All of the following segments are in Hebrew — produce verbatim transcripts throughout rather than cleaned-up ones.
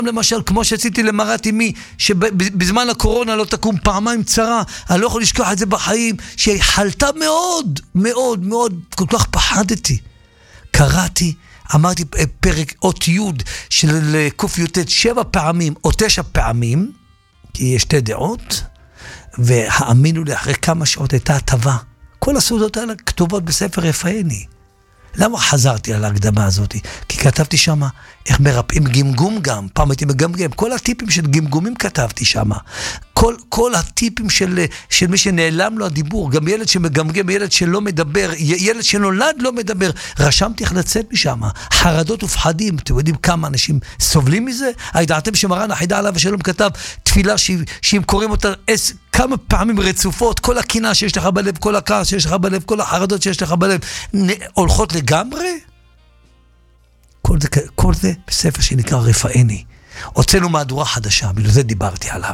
למשל, כמו שעשיתי למרת אמי, שבזמן הקורונה לא תקום פעמיים צרה, אני לא יכול לשכוח את זה בחיים, שהיא חלתה מאוד, מאוד, מאוד, כל כך פחדתי. קראתי, אמרתי פרק אות י' של קוף יוטט שבע פעמים או תשע פעמים, כי יש שתי דעות, והאמינו לי, אחרי כמה שעות הייתה הטבה. כל הסודות האלה כתובות בספר רפאני. למה חזרתי על ההקדמה הזאת? כי כתבתי שמה איך מרפאים גמגום גם. פעם הייתי מגמגם. כל הטיפים של גמגומים כתבתי שמה. כל, כל הטיפים של, של מי שנעלם לו הדיבור. גם ילד שמגמגם, ילד שלא מדבר, ילד שנולד לא מדבר. רשמתי איך לצאת משמה. חרדות ופחדים. אתם יודעים כמה אנשים סובלים מזה? הידעתם שמרן החידה עליו השלום כתב תפילה שאם קוראים אותה עשר, כמה פעמים רצופות, כל הקינה שיש לך בלב, כל הכעס שיש לך בלב, כל החרדות שיש לך בלב, הולכות לגמרי? כל זה, כל זה בספר שנקרא רפאני. הוצאנו מהדורה חדשה, בגלל זה דיברתי עליו.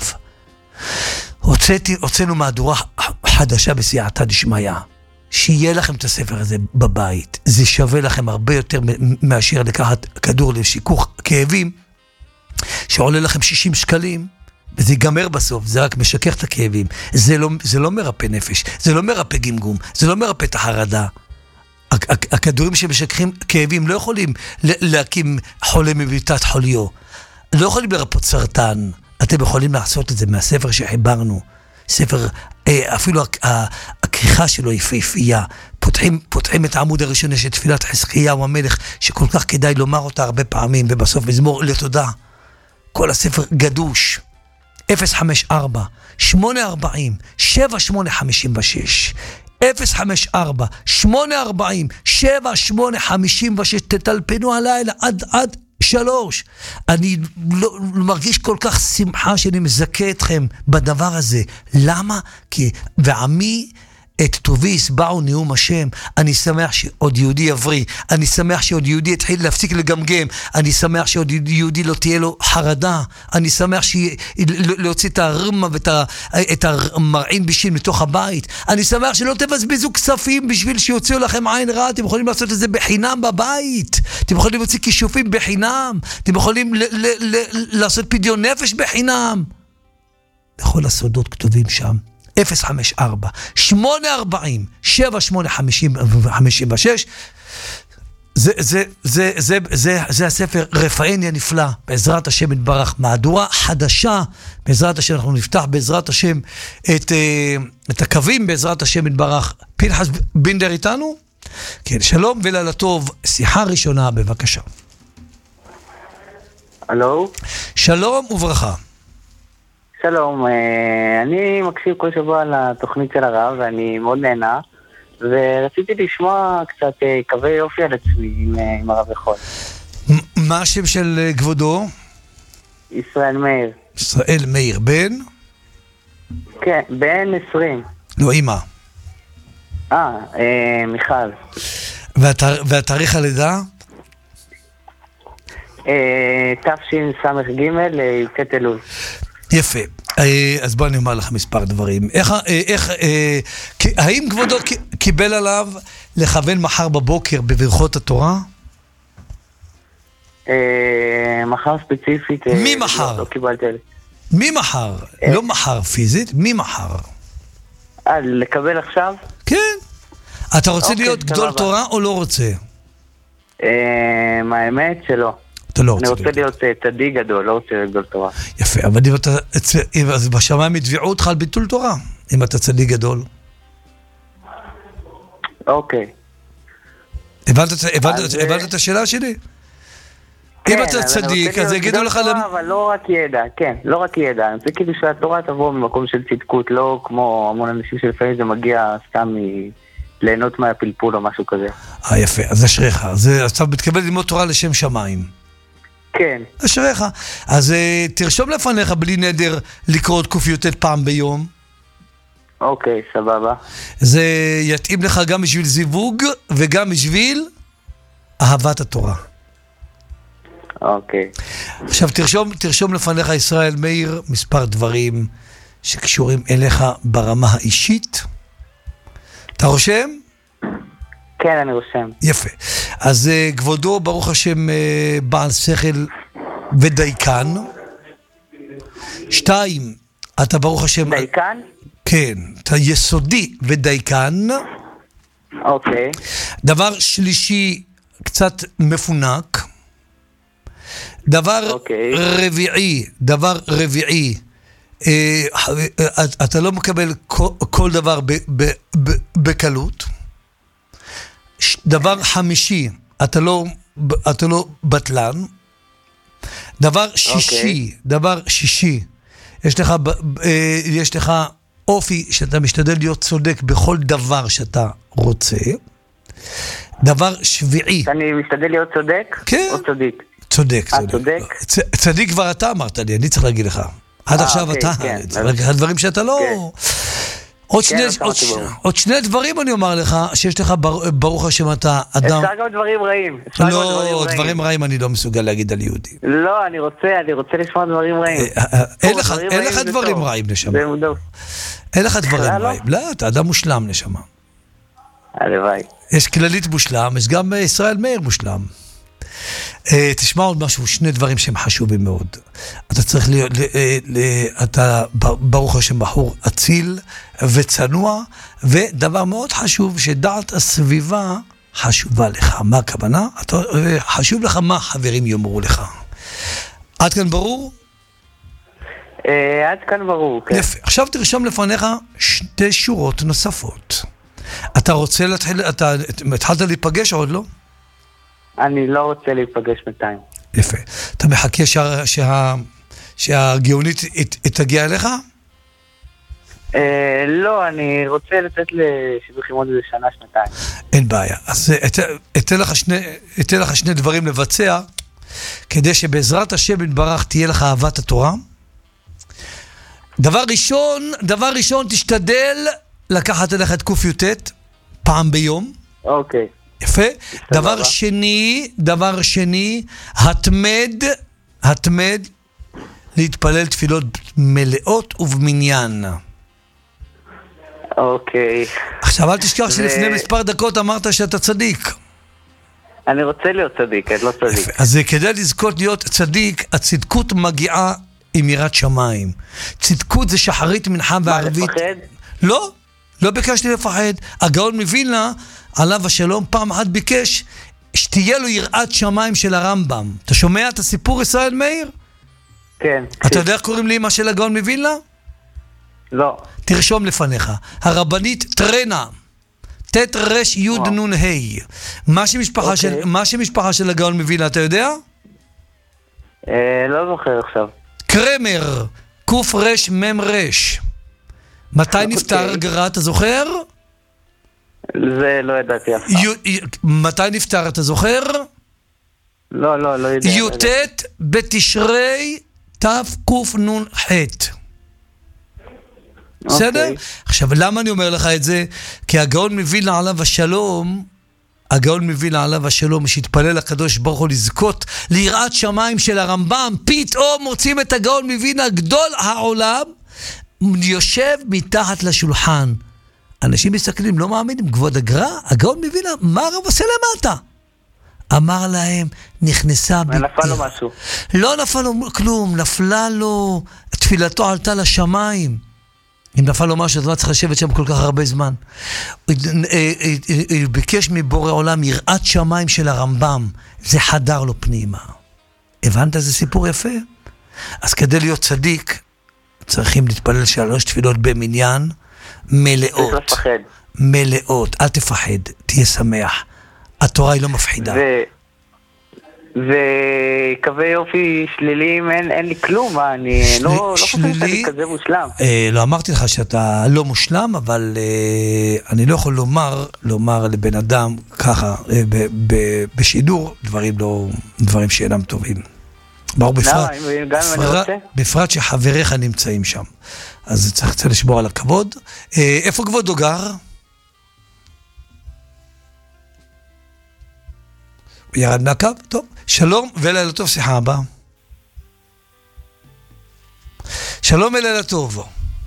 הוצאתי, הוצאנו מהדורה חדשה בסייעתא דשמיא. שיהיה לכם את הספר הזה בבית. זה שווה לכם הרבה יותר מאשר לקחת כדור לשיכוך כאבים, שעולה לכם שישים שקלים. וזה ייגמר בסוף, זה רק משכך את הכאבים. זה לא, זה לא מרפא נפש, זה לא מרפא גמגום, זה לא מרפא את החרדה. הכדורים שמשככים כאבים לא יכולים להקים חולה מביתת חוליו. לא יכולים לרפות סרטן. אתם יכולים לעשות את זה מהספר שחיברנו. ספר, אפילו הכריכה שלו יפהפייה. פותחים, פותחים את העמוד הראשון של תפילת חזקיהו המלך, שכל כך כדאי לומר אותה הרבה פעמים, ובסוף מזמור לתודה. כל הספר גדוש. אפס חמש ארבע שמונה ארבעים שבע שמונה חמישים ושש אפס חמש ארבע שמונה ארבעים שבע שמונה חמישים ושש. תטלפנו הלילה עד עד שלוש. אני לא, לא מרגיש כל כך שמחה שאני מזכה אתכם בדבר הזה. למה? כי ועמי את טובי יסבעו נאום השם. אני שמח שעוד יהודי יבריא, אני שמח שעוד יהודי יתחיל להפסיק לגמגם, אני שמח שעוד יהודי לא תהיה לו חרדה, אני שמח להוציא את הרמה ואת המרעין בישין מתוך הבית, אני שמח שלא תבזבזו כספים בשביל שיוציאו לכם עין רע. אתם יכולים לעשות את זה בחינם בבית, אתם יכולים להוציא כישופים בחינם, אתם יכולים לעשות פדיון נפש בחינם. בכל הסודות כתובים שם. אפס חמש ארבע שמונה ארבעים שבע שמונה חמישים ושש. זה זה זה זה זה זה הספר רפאני הנפלא, בעזרת השם יתברך, מהדורה חדשה. בעזרת השם אנחנו נפתח בעזרת השם את את הקווים בעזרת השם יתברך. פנחס בינדר איתנו? כן, שלום ולילה טוב. שיחה ראשונה בבקשה. הלו. שלום וברכה. שלום, אני מקשיב כל שבוע לתוכנית של הרב ואני מאוד נהנה, ורציתי לשמוע קצת קווי יופי על עצמי עם הרב יכול. מה השם של כבודו? ישראל מאיר. ישראל מאיר, בן? כן, בן עשרים. לא, אמא. אה, מיכל. והתאריך הלידה? תשס"ג י"ט אלול. יפה. אז בוא אני אומר לך מספר דברים. איך, איך, האם כבודו קיבל עליו לכוון מחר בבוקר בברכות התורה? מחר ספציפית. מי מחר? לא קיבלתי. מי מחר? לא מחר פיזית, מי מחר? אה, לקבל עכשיו? כן. אתה רוצה להיות גדול תורה או לא רוצה? האמת שלא. לא רוצה אני רוצה להיות צדיק גדול, לא רוצה להיות גדול תורה. יפה, אבל אם אתה, אז בשמיים יתביעו אותך על ביטול תורה, אם אתה צדיק גדול. אוקיי. הבנת את השאלה שלי? אם אתה צדיק, אז יגידו לך... אבל לא רק ידע, כן, לא רק ידע. זה כאילו שהתורה תבוא ממקום של צדקות, לא כמו המון אנשים שלפעמים זה מגיע סתם ליהנות מהפלפול או משהו כזה. אה, יפה, אז אשריך. אז אתה מתקבל ללמוד תורה לשם שמיים. כן. אשריך. אז uh, תרשום לפניך בלי נדר לקרוא את קוף יוטט פעם ביום. אוקיי, סבבה. זה יתאים לך גם בשביל זיווג וגם בשביל אהבת התורה. אוקיי. עכשיו תרשום, תרשום לפניך ישראל מאיר מספר דברים שקשורים אליך ברמה האישית. אתה רושם? כן, אני רושם. יפה. אז uh, כבודו, ברוך השם, uh, בעל שכל ודייקן. שתיים, אתה ברוך השם... דייקן? כן, אתה יסודי ודייקן. אוקיי. דבר שלישי, קצת מפונק. דבר אוקיי. רביעי, דבר רביעי, אה, אה, אתה לא מקבל כל, כל דבר ב, ב, ב, בקלות. דבר חמישי, אתה לא, אתה לא בטלן. דבר שישי, okay. דבר שישי, יש לך, יש לך אופי שאתה משתדל להיות צודק בכל דבר שאתה רוצה. דבר שביעי. אני משתדל להיות צודק? כן. או צדיק? צודק, צודק. צודק? צ, צדיק כבר אתה אמרת לי, אני צריך להגיד לך. עד 아, עכשיו אוקיי, אתה, כן. הדברים שאתה לא... כן. עוד, כן, שני, עוד, ש... עוד שני דברים אני אומר לך, שיש לך בר... ברוך השם אתה אדם... אפשר גם דברים רעים. לא, דברים, דברים רעים. רעים אני לא מסוגל להגיד על יהודי. לא, אני רוצה, אני רוצה לשמוע דברים רעים. אין לך, אין לך דברים רעים נשמה. אין לך דברים רעים. לא, אתה אדם מושלם נשמה. הלוואי. יש כללית מושלם, יש גם ישראל מאיר מושלם. תשמע עוד משהו, שני דברים שהם חשובים מאוד. אתה צריך להיות, אתה ברוך השם בחור אציל וצנוע, ודבר מאוד חשוב, שדעת הסביבה חשובה לך. מה הכוונה? חשוב לך מה חברים יאמרו לך. עד כאן ברור? עד כאן ברור, כן. יפה. עכשיו תרשום לפניך שתי שורות נוספות. אתה רוצה להתחיל, אתה התחלת להיפגש עוד לא? אני לא רוצה להיפגש בינתיים. יפה. אתה מחכה שה, שה, שהגאונית תגיע אליך? אה, לא, אני רוצה לצאת לשידוכים עוד איזה שנה, שנתיים. אין בעיה. אז אתן לך שני, אתן לך שני דברים לבצע, כדי שבעזרת השם יתברך תהיה לך אהבת התורה. דבר ראשון, דבר ראשון, תשתדל לקחת אליך את קופיוטט פעם ביום. אוקיי. יפה. דבר שני, דבר שני, התמד, התמד, להתפלל תפילות מלאות ובמניין. אוקיי. עכשיו אל תשכח שלפני מספר דקות אמרת שאתה צדיק. אני רוצה להיות צדיק, אני לא צדיק. אז כדי לזכות להיות צדיק, הצדקות מגיעה עם יראת שמיים. צדקות זה שחרית מנחה וערבית. מה, לפחד? לא, לא ביקשתי לפחד. הגאון מווילנה, עליו השלום, פעם אחת ביקש שתהיה לו יראת שמיים של הרמב"ם. אתה שומע את הסיפור ישראל מאיר? כן. אתה יודע איך קוראים לאמא של הגאון מווילנה? לא. תרשום לפניך. הרבנית טרנה. תת רש יוד נון הי. מה שמשפחה של, מה שמשפחה של הגאון מווילנה, אתה יודע? אה, לא זוכר עכשיו. קרמר. קוף רש מם רש. מתי נפטר גרה, אתה זוכר? זה לא ידעתי אף פעם. מתי נפטר, אתה זוכר? לא, לא, לא יודע. יוטט בתשרי תקוף נון חט. בסדר? עכשיו, למה אני אומר לך את זה? כי הגאון מווילנה עליו השלום, הגאון מווילנה עליו השלום, שהתפלל לקדוש ברוך הוא לזכות ליראת שמיים של הרמב"ם, פתאום מוצאים את הגאון מווילנה, גדול העולם, יושב מתחת לשולחן. אנשים מסתכלים, לא מאמינים, כבוד הגר"א, הגאון מווילנה, מה הרב עושה למטה? אמר להם, נכנסה... ונפל לו משהו. לא נפל לו כלום, נפלה לו, תפילתו עלתה לשמיים. אם נפל לו משהו, אתה לא צריך לשבת שם כל כך הרבה זמן. הוא ביקש מבורא עולם יראת שמיים של הרמב"ם, זה חדר לו פנימה. הבנת? זה סיפור יפה. אז כדי להיות צדיק, צריכים להתפלל שלוש תפילות במניין, מלאות. לא תפחד. מלאות, אל תפחד, תהיה שמח. התורה היא לא מפחידה. ו... וקווי יופי שליליים, אין, אין לי כלום, אני של... לא, לא חושב שאני כזה מושלם. אה, לא אמרתי לך שאתה לא מושלם, אבל אה, אני לא יכול לומר, לומר לבן אדם ככה, אה, ב, ב, בשידור, דברים, לא, דברים שאינם טובים. ברור, בפרט, בפרט, בפרט שחבריך נמצאים שם. אז צריך קצת לשבור על הכבוד. אה, איפה כבודו גר? ירד מהקו? טוב. שלום ולילה טוב, שיחה הבאה. שלום ולילה טוב.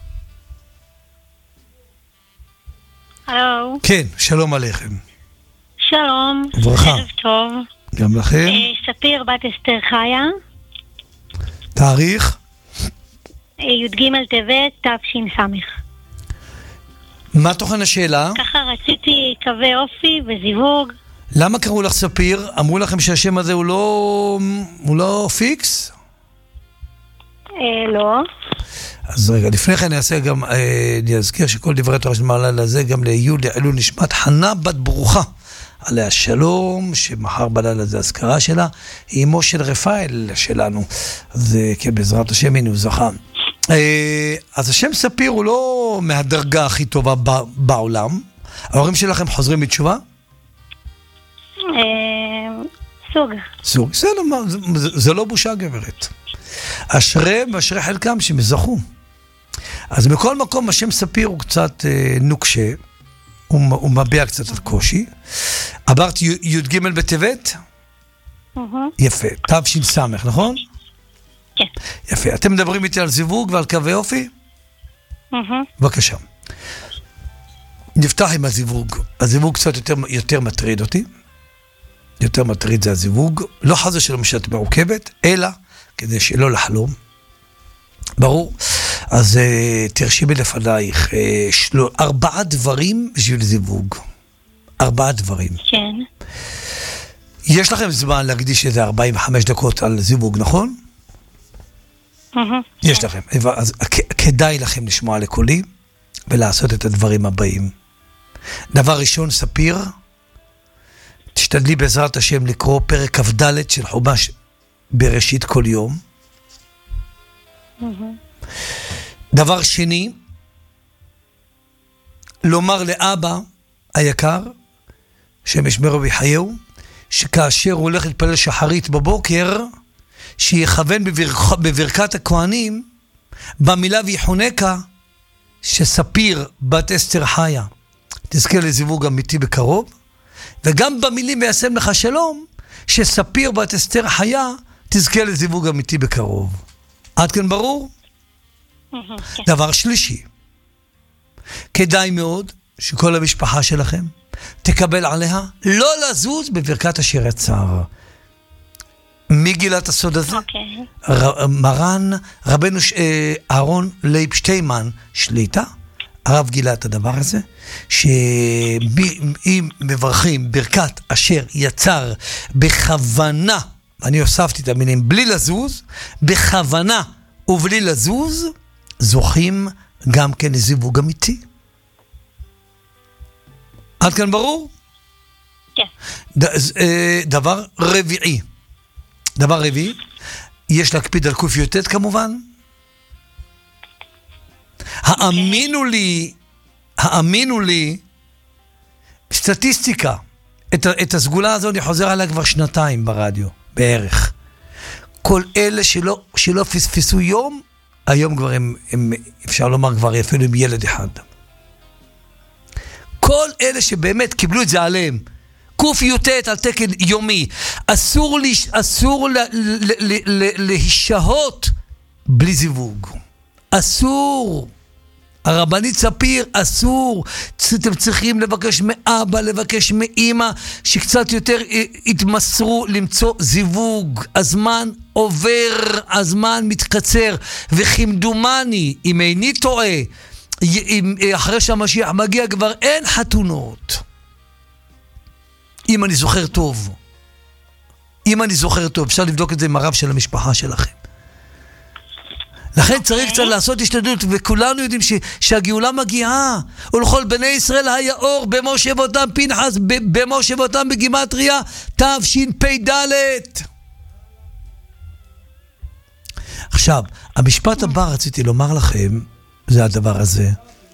הלו. כן, שלום עליכם. שלום. וברכה. ערב טוב. גם לכם. ספיר בת אסתר חיה. תאריך? י"ג טבת תש"ס. מה תוכן השאלה? ככה רציתי קווי אופי וזיווג. למה קראו לך ספיר? אמרו לכם שהשם הזה הוא לא, הוא לא פיקס? אה, לא. אז רגע, לפני כן אני אעשה גם, אה, אני אזכיר שכל דברי תורה של מעלה לזה, גם ליהוד לעילוי נשמת חנה בת ברוכה, עליה שלום, שמחר בלילה זה הזכרה שלה, היא אמו של רפאל שלנו, אז כן, בעזרת השם, הנה הוא זכה. אה, אז השם ספיר הוא לא מהדרגה הכי טובה ב- בעולם. ההורים שלכם חוזרים בתשובה? אה, סוג. סוג, זה, זה, זה, זה לא בושה גברת. אשרי ואשרי חלקם שמזכו. אז בכל מקום השם ספיר הוא קצת אה, נוקשה, הוא, הוא מביע קצת את קושי. עברת י"ג בטבת? Mm-hmm. יפה, תש"ס, נכון? כן. יפה, אתם מדברים איתי על זיווג ועל קווי אופי? Mm-hmm. בבקשה. נפתח עם הזיווג. הזיווג קצת יותר, יותר מטריד אותי. יותר מטריד זה הזיווג. לא חזה שלא משאת מעוקבת, אלא כדי שלא לחלום. ברור. אז uh, תרשימי לפנייך uh, של... ארבעה דברים בשביל זיווג. ארבעה דברים. כן. יש לכם זמן להקדיש איזה ארבעים וחמש דקות על זיווג, נכון? Mm-hmm. יש לכם. אז כ- כדאי לכם לשמוע לקולי ולעשות את הדברים הבאים. דבר ראשון, ספיר, תשתדלי בעזרת השם לקרוא פרק כ"ד של חומש בראשית כל יום. Mm-hmm. דבר שני, לומר לאבא היקר, שם ישמרו ויחייהו, שכאשר הוא הולך להתפלל שחרית בבוקר, שיכוון בברכ... בברכת הכהנים, במילה ויחונקה, שספיר בת אסתר חיה, תזכה לזיווג אמיתי בקרוב, וגם במילים וישם לך שלום, שספיר בת אסתר חיה, תזכה לזיווג אמיתי בקרוב. עד כאן ברור? דבר שלישי, כדאי מאוד שכל המשפחה שלכם תקבל עליה לא לזוז בברכת השיר הצער. מי גילה את הסוד הזה? Okay. ר, מרן רבנו אהרון לייב שטיימן שליטה, הרב גילה את הדבר הזה, שאם מברכים ברכת אשר יצר בכוונה, אני הוספתי את המילים בלי לזוז, בכוונה ובלי לזוז, זוכים גם כן לזיווג אמיתי. עד כאן ברור? כן. ד, דבר רביעי. דבר רביעי, יש להקפיד על קוף יוטט כמובן. האמינו לי, האמינו לי, סטטיסטיקה, את, את הסגולה הזו אני חוזר עליה כבר שנתיים ברדיו, בערך. כל אלה שלא, שלא פספסו יום, היום כבר הם, הם, אפשר לומר כבר אפילו עם ילד אחד. כל אלה שבאמת קיבלו את זה עליהם, קוף יוטט על תקן יומי, אסור, לש, אסור ל, ל, ל, ל, להישהות בלי זיווג. אסור. הרבנית ספיר, אסור. אתם צריכים לבקש מאבא, לבקש מאמא, שקצת יותר יתמסרו למצוא זיווג. הזמן עובר, הזמן מתקצר, וכמדומני, אם איני טועה, אחרי שהמשיח מגיע כבר אין חתונות. אם אני זוכר טוב. אם אני זוכר טוב, אפשר לבדוק את זה עם הרב של המשפחה שלכם. לכן okay. צריך קצת לעשות השתדלות, וכולנו יודעים ש, שהגאולה מגיעה. ולכל בני ישראל היה אור במושבותם פנחס, במושבותם בגימטריה, תשפ"ד. עכשיו, המשפט הבא רציתי לומר לכם, זה הדבר הזה.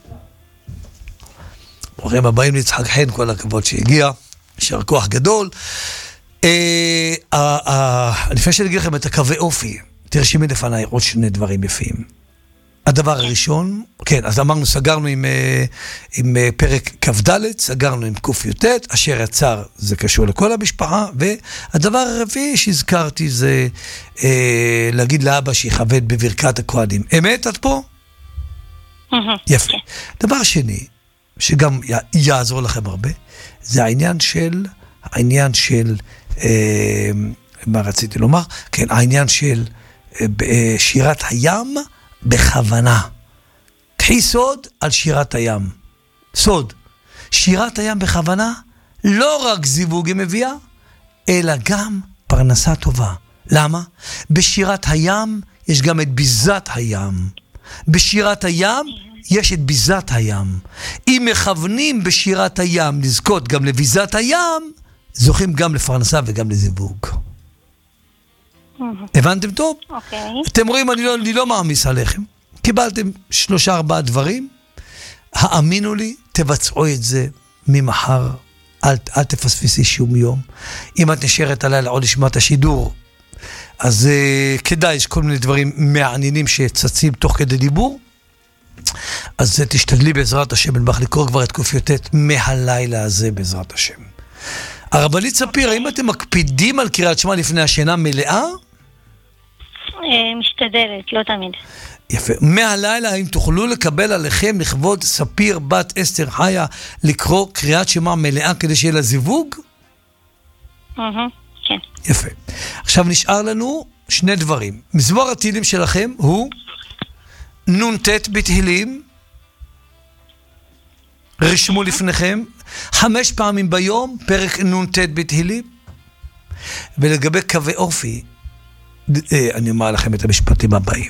ברוכים הבאים ליצחק חן, כל הכבוד שהגיע, יישר כוח גדול. אה, אה, אה, לפני שאני אגיד לכם את הקווי אופי, תרשימי לפניי עוד שני דברים יפים. הדבר הראשון, כן, אז אמרנו, סגרנו עם, עם פרק כ"ד, סגרנו עם קוף יוטט, אשר יצר, זה קשור לכל המשפחה, והדבר הרביעי שהזכרתי זה אה, להגיד לאבא שיכבד בברכת הכהנים. אמת, את פה? יפה. דבר שני, שגם יעזור לכם הרבה, זה העניין של, העניין של, אה, מה רציתי לומר? כן, העניין של, שירת הים בכוונה. קחי סוד על שירת הים. סוד. שירת הים בכוונה לא רק זיווג היא מביאה, אלא גם פרנסה טובה. למה? בשירת הים יש גם את ביזת הים. בשירת הים יש את ביזת הים. אם מכוונים בשירת הים לזכות גם לביזת הים, זוכים גם לפרנסה וגם לזיווג. הבנתם טוב? אוקיי. אתם רואים, אני לא, אני לא מאמיס עליכם. קיבלתם שלושה ארבעה דברים, האמינו לי, תבצעו את זה ממחר. אל, אל תפספסי שום יום. אם את נשארת הלילה עוד לשמוע את השידור, אז uh, כדאי, יש כל מיני דברים מעניינים שצצים תוך כדי דיבור. אז uh, תשתדלי בעזרת השם, נבח לקרוא כבר את קופיוטט מהלילה הזה בעזרת השם. הרבנית ספיר, האם אתם מקפידים על קריאת שמע לפני השינה מלאה? משתדלת, לא תמיד. יפה. מהלילה, האם תוכלו לקבל עליכם לכבוד ספיר בת אסתר חיה לקרוא קריאת שמע מלאה כדי שיהיה לה זיווג? כן. יפה. עכשיו נשאר לנו שני דברים. מזמור התהילים שלכם הוא נ"ט בתהילים, רשמו לפניכם, חמש פעמים ביום, פרק נ"ט בתהילים. ולגבי קווי אופי, אני אומר לכם את המשפטים הבאים.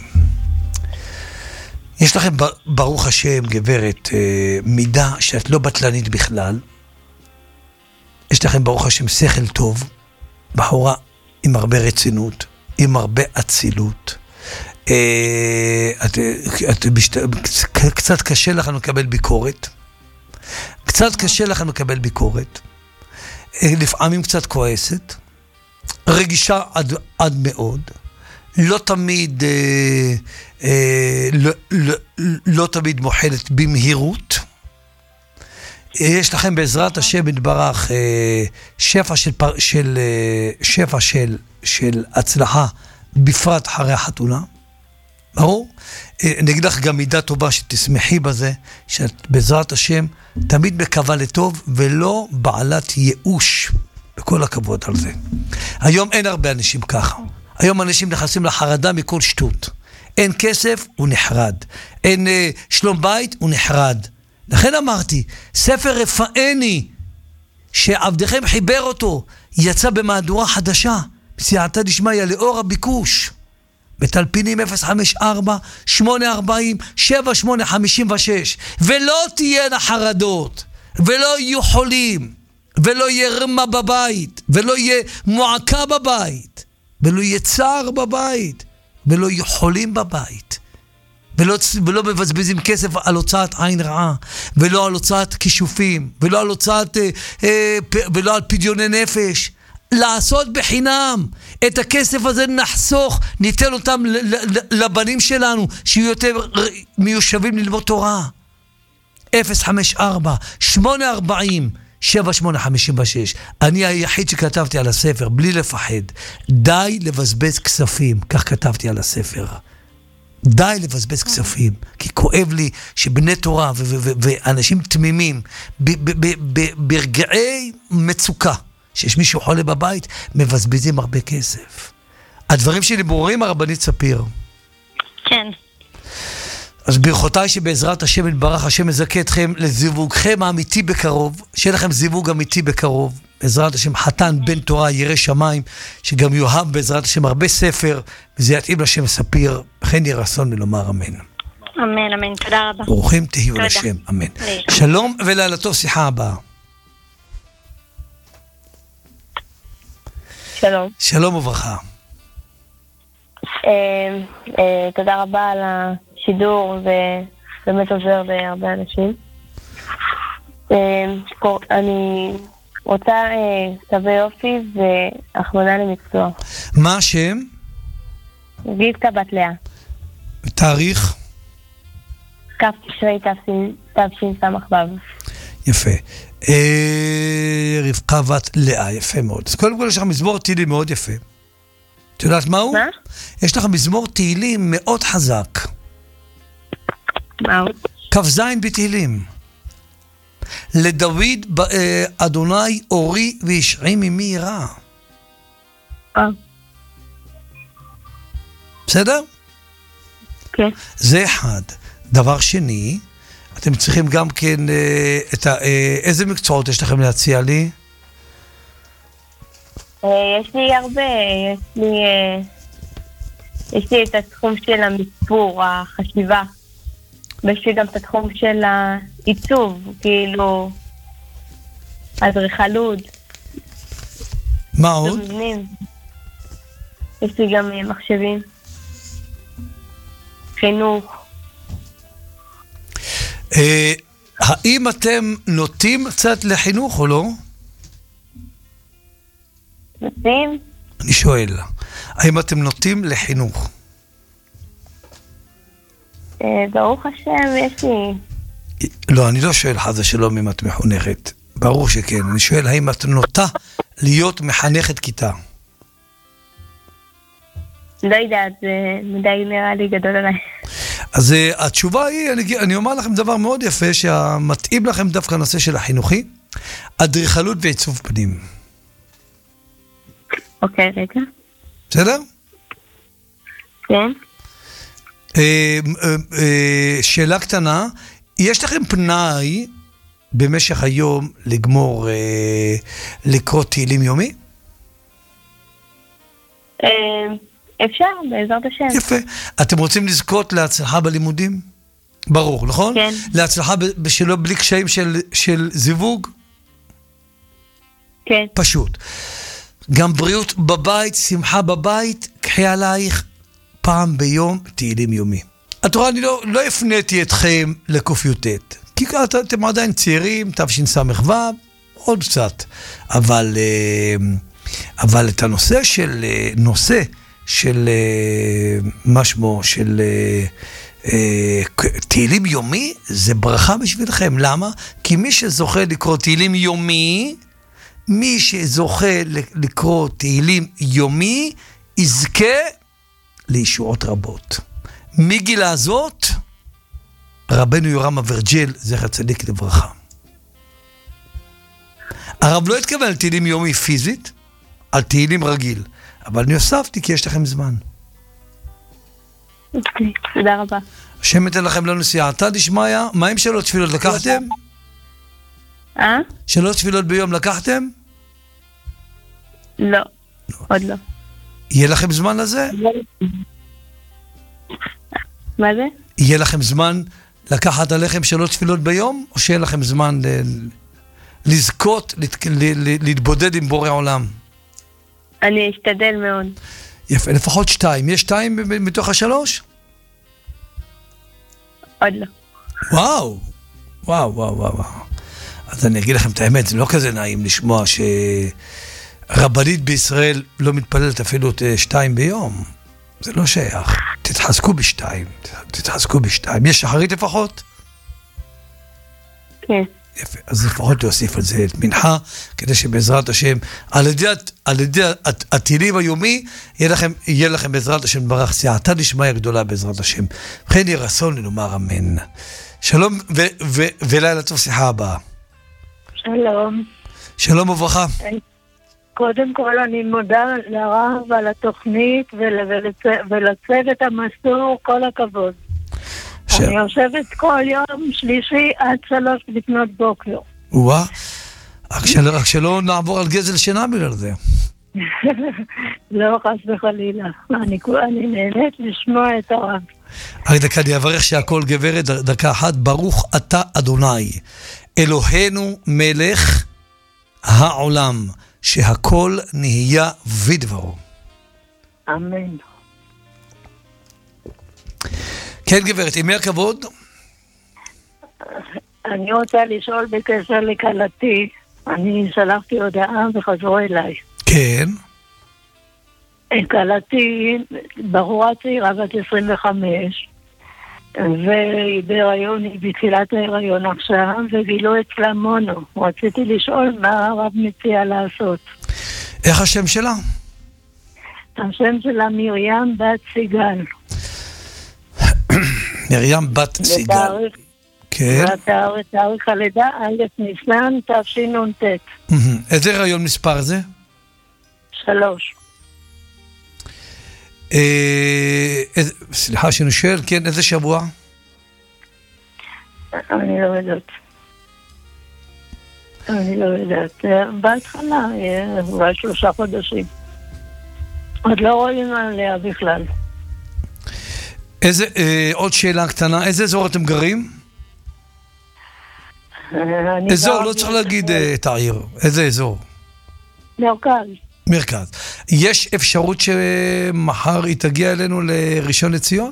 יש לכם ברוך השם, גברת, מידה שאת לא בטלנית בכלל. יש לכם ברוך השם שכל טוב, בחורה עם הרבה רצינות, עם הרבה אצילות. את, את, קצת קשה לכם לקבל ביקורת. קצת קשה לכם לקבל ביקורת. לפעמים קצת כועסת. רגישה עד, עד מאוד. לא תמיד אה, אה, לא, לא, לא תמיד מוחלת במהירות. יש לכם בעזרת השם יתברך אה, שפע של של אה, שפע של של הצלחה בפרט אחרי החתונה. ברור? אה, אני אגיד לך גם מידה טובה שתשמחי בזה, שאת בעזרת השם תמיד מקווה לטוב ולא בעלת ייאוש. בכל הכבוד על זה. היום אין הרבה אנשים ככה. היום אנשים נכנסים לחרדה מכל שטות. אין כסף, הוא נחרד. אין אה, שלום בית, הוא נחרד. לכן אמרתי, ספר רפאני, שעבדכם חיבר אותו, יצא במהדורה חדשה, בסייעתא דשמיא לאור הביקוש. בטלפינים אפס חמש ארבע שמונה ארבעים שבע שמונה חמישים ושש. ולא תהיינה חרדות, ולא יהיו חולים, ולא יהיה רמה בבית, ולא יהיה מועקה בבית, ולא יהיה צער בבית, ולא יהיו חולים בבית, ולא, ולא מבזבזים כסף על הוצאת עין רעה, ולא על הוצאת כישופים, ולא על הוצאת, אה, אה, ולא על פדיוני נפש. לעשות בחינם. את הכסף הזה נחסוך, ניתן אותם לבנים שלנו, שיהיו יותר מיושבים ללמוד תורה. אפס חמש ארבע שמונה ארבעים שבע שמונה חמישים ושש. אני היחיד שכתבתי על הספר, בלי לפחד. די לבזבז כספים, כך כתבתי על הספר. די לבזבז כספים, כי כואב לי שבני תורה ו- ו- ו- ואנשים תמימים, ב- ב- ב- ב- ברגעי מצוקה, שיש מישהו חולה בבית, מבזבזים הרבה כסף. הדברים שלי ברורים, הרבנית ספיר? כן. אז ברכותיי שבעזרת השם יתברך, השם יזכה אתכם לזיווגכם האמיתי בקרוב, שיהיה לכם זיווג אמיתי בקרוב, בעזרת השם חתן בן תורה ירא שמיים, שגם יאהב בעזרת השם הרבה ספר, וזה יתאים לשם ספיר, וכן יהיה רצון מלומר אמן. אמן, אמן, תודה רבה. ברוכים תהיו תודה. לשם, אמן. לי. שלום ולילה טוב, שיחה הבאה. שלום. שלום וברכה. אה, אה, תודה רבה על השידור, זה באמת עוזר להרבה אנשים. אה, קור- אני רוצה אה, קווי יופי והכוונה למקצוע. מה השם? גיטקה בת לאה, תאריך? כף תשרי תשס"ו. יפה. אה, רבקה בת לאה, יפה מאוד. אז קודם כל יש לך מזמור תהילים מאוד יפה. את יודעת מהו? מה? יש לך מזמור תהילים מאוד חזק. מה הוא? כ"ז בתהילים. לדוד ב- אה, אדוני אורי וישעי ממי ירא. אה. בסדר? כן. זה אחד. דבר שני, אתם צריכים גם כן, אה, את ה, אה, איזה מקצועות יש לכם להציע לי? אה, יש לי הרבה, יש לי, אה, יש לי את התחום של המספור, החשיבה. ויש לי גם את התחום של העיצוב, כאילו, אדריכלות. מה עוד? מבנים. יש לי גם אה, מחשבים. חינוך. אה, האם אתם נוטים קצת לחינוך או לא? נותנים? אני שואל, האם אתם נוטים לחינוך? אה, ברוך השם, יש לי... לא, אני לא שואל חס ושלום אם את מחונכת. ברור שכן. אני שואל האם את נוטה להיות מחנכת כיתה. לא יודעת, זה מדי נראה לי גדול עליי. אז uh, התשובה היא, אני, אני אומר לכם דבר מאוד יפה, שמתאים לכם דווקא הנושא של החינוכי, אדריכלות ועיצוב פנים. אוקיי, רגע. בסדר? כן. Uh, uh, uh, שאלה קטנה, יש לכם פנאי במשך היום לגמור, uh, לקרוא תהילים יומי? אה... אפשר, בעזרת השם. יפה. אתם רוצים לזכות להצלחה בלימודים? ברור, נכון? כן. להצלחה שלא בלי קשיים של, של זיווג? כן. פשוט. גם בריאות בבית, שמחה בבית, קחי עלייך פעם ביום תהילים יומי. את רואה, אני לא, לא הפניתי אתכם לקופיוטט, כי אתם עדיין צעירים, תשס"ו, עוד קצת. אבל, אבל את הנושא של, נושא, של משמו, של תהילים יומי, זה ברכה בשבילכם. למה? כי מי שזוכה לקרוא תהילים יומי, מי שזוכה לקרוא תהילים יומי, יזכה לישועות רבות. מגילה הזאת, רבנו יורם אברג'יל, זכר צדיק לברכה. הרב לא התכוון על תהילים יומי פיזית, על תהילים רגיל. אבל אני הוספתי כי יש לכם זמן. אוקיי, תודה רבה. השם ייתן לכם לנו סייעתא דשמיא. מה עם שלוש תפילות לקחתם? אה? שלוש תפילות ביום לקחתם? לא, עוד לא. יהיה לכם זמן לזה? מה זה? יהיה לכם זמן לקחת עליכם שלוש תפילות ביום? או שיהיה לכם זמן לזכות, להתבודד עם בורא עולם? אני אשתדל מאוד. יפה, לפחות שתיים. יש שתיים מתוך השלוש? עוד לא. וואו, וואו, וואו, וואו. אז אני אגיד לכם את האמת, זה לא כזה נעים לשמוע שרבנית בישראל לא מתפללת אפילו שתיים ביום. זה לא שייך. תתחזקו בשתיים. תתחזקו בשתיים. יש שחרית לפחות? כן. יפה, אז לפחות להוסיף על זה את מנחה, כדי שבעזרת השם, על ידי, על ידי התהילים היומי, יהיה לכם, יהיה לכם בעזרת השם ברך סייעתא דשמיא גדולה בעזרת השם. וכן יהיה רצון לנאמר אמן. שלום ו, ו, ולילה טוב, שיחה הבאה. שלום. שלום וברכה. קודם כל אני מודה לרב על התוכנית ולצ... ולצוות המסור, כל הכבוד. ש... אני יושבת כל יום שלישי עד שלוש לפנות בוקר. וואה, רק, של... רק שלא נעבור על גזל שינה בגלל זה. לא, חס וחלילה. אני, אני נהנית לשמוע את הרב. רק דקה, אני אברך שהכל גברת, דקה אחת. ברוך אתה אדוני, אלוהינו מלך העולם, שהכל נהיה ודברו. אמן. כן גברת, עם מי הכבוד? אני רוצה לשאול בקשר לקלתי. אני שלחתי הודעה וחזרו אליי. כן. קלתי בחורה צעירה בת עשרים וחמש, והיא בהיריון, היא בתחילת ההיריון עכשיו, וגילו אצלה מונו. רציתי לשאול מה הרב מציע לעשות. איך השם שלה? השם שלה מרים בת סיגל. מרים בת סיגל. כן. תאריך הלידה א' ניסן תשנ"ט. איזה הריון מספר זה? שלוש. אה, איזה- סליחה שאני שואל, כן, איזה שבוע? אני לא יודעת. אני לא יודעת. אה, בהתחלה, אה, אולי שלושה חודשים. עוד לא רואים עליה בכלל. איזה, אה, עוד שאלה קטנה, איזה אזור אתם גרים? אה, אני אזור, גרה לא צריך ב- להגיד אה, את העיר, איזה אזור? מרכז. מרכז. יש אפשרות שמחר היא תגיע אלינו לראשון לציון?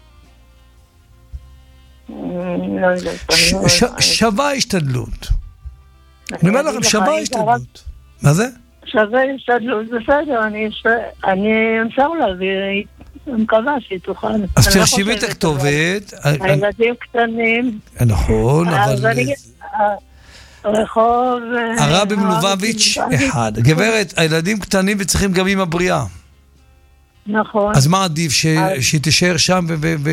אה, לא יודעת. ש- אני לא- ש- שווה השתדלות. אני אומר לכם, אגיד לך, שווה אני גרה- השתדלות. מה זה? שווה השתדלות, בסדר, אני אש- אני אמסר לה, והיא אני מקווה שהיא תוכל. אז אני לא תרשימי את חושבת, הכתובת. אבל הילדים קטנים, נכון, אז אבל... אני... רחוב... אה, הרבי מלובביץ' אחד. גברת, הילדים קטנים וצריכים גם אמא בריאה. נכון. אז מה עדיף, ש- שהיא תישאר שם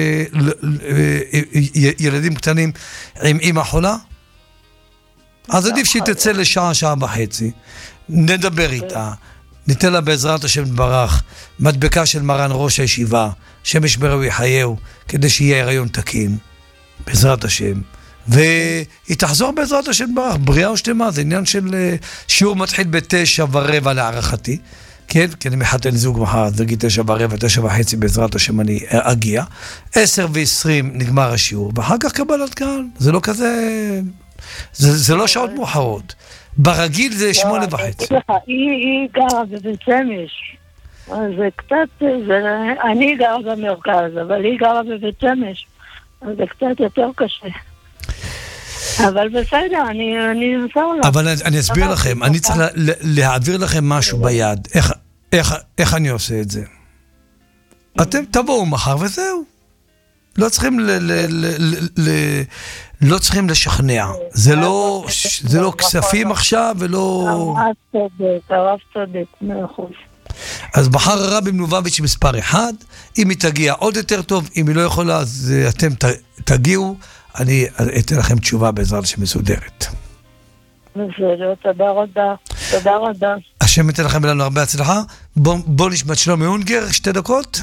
וילדים קטנים עם אמא חולה? אז עדיף שהיא תצא לשעה, שעה וחצי. נדבר איתה. ניתן לה בעזרת השם יתברך מדבקה של מרן ראש הישיבה, שמש בריא יחייהו, כדי שיהיה הריון תקין, בעזרת השם. והיא תחזור בעזרת השם יתברך, בריאה ושלמה. זה עניין של אה, שיעור מתחיל בתשע ורבע להערכתי, כן? כי אני מחתן זוג מחר, אז נגיד תשע ורבע, תשע וחצי בעזרת השם אני אה, אגיע. עשר ועשרים נגמר השיעור, ואחר כך קבלת קהל. זה לא כזה... זה, זה לא שעות מאוחרות. ברגיל זה שמונה לא, וחצי. אני אגיד לך, היא היא גרה בבית שמש. אז זה קצת... זה- אני גרה במרכז, אבל היא גרה בבית שמש. אז זה קצת יותר קשה. אבל בסדר, אני אני אמסר לה. אבל אני- אני אסביר אבל- לכם, אני צריך לה- לה- להעביר לכם משהו ביד. איך- איך- איך אני עושה את זה? אתם תבואו מחר וזהו. לא צריכים ל... ל- ל- ל- ל- לא צריכים לשכנע. זה לא, זה לא כספים עכשיו ולא... הרב צודק, הרב צודק, מאה אחוז. אז מחר הרבי מלובביץ' מספר אחד, אם היא תגיע עוד יותר טוב, אם היא לא יכולה, אז אה, אתם ת- תגיעו, אני אתן לכם תשובה בעזרת שמסודרת. בסדר, תודה רבה. תודה רבה. השם ייתן לכם ולנו הרבה הצלחה. בואו בוא נשמע את שלומי אונגר, שתי דקות.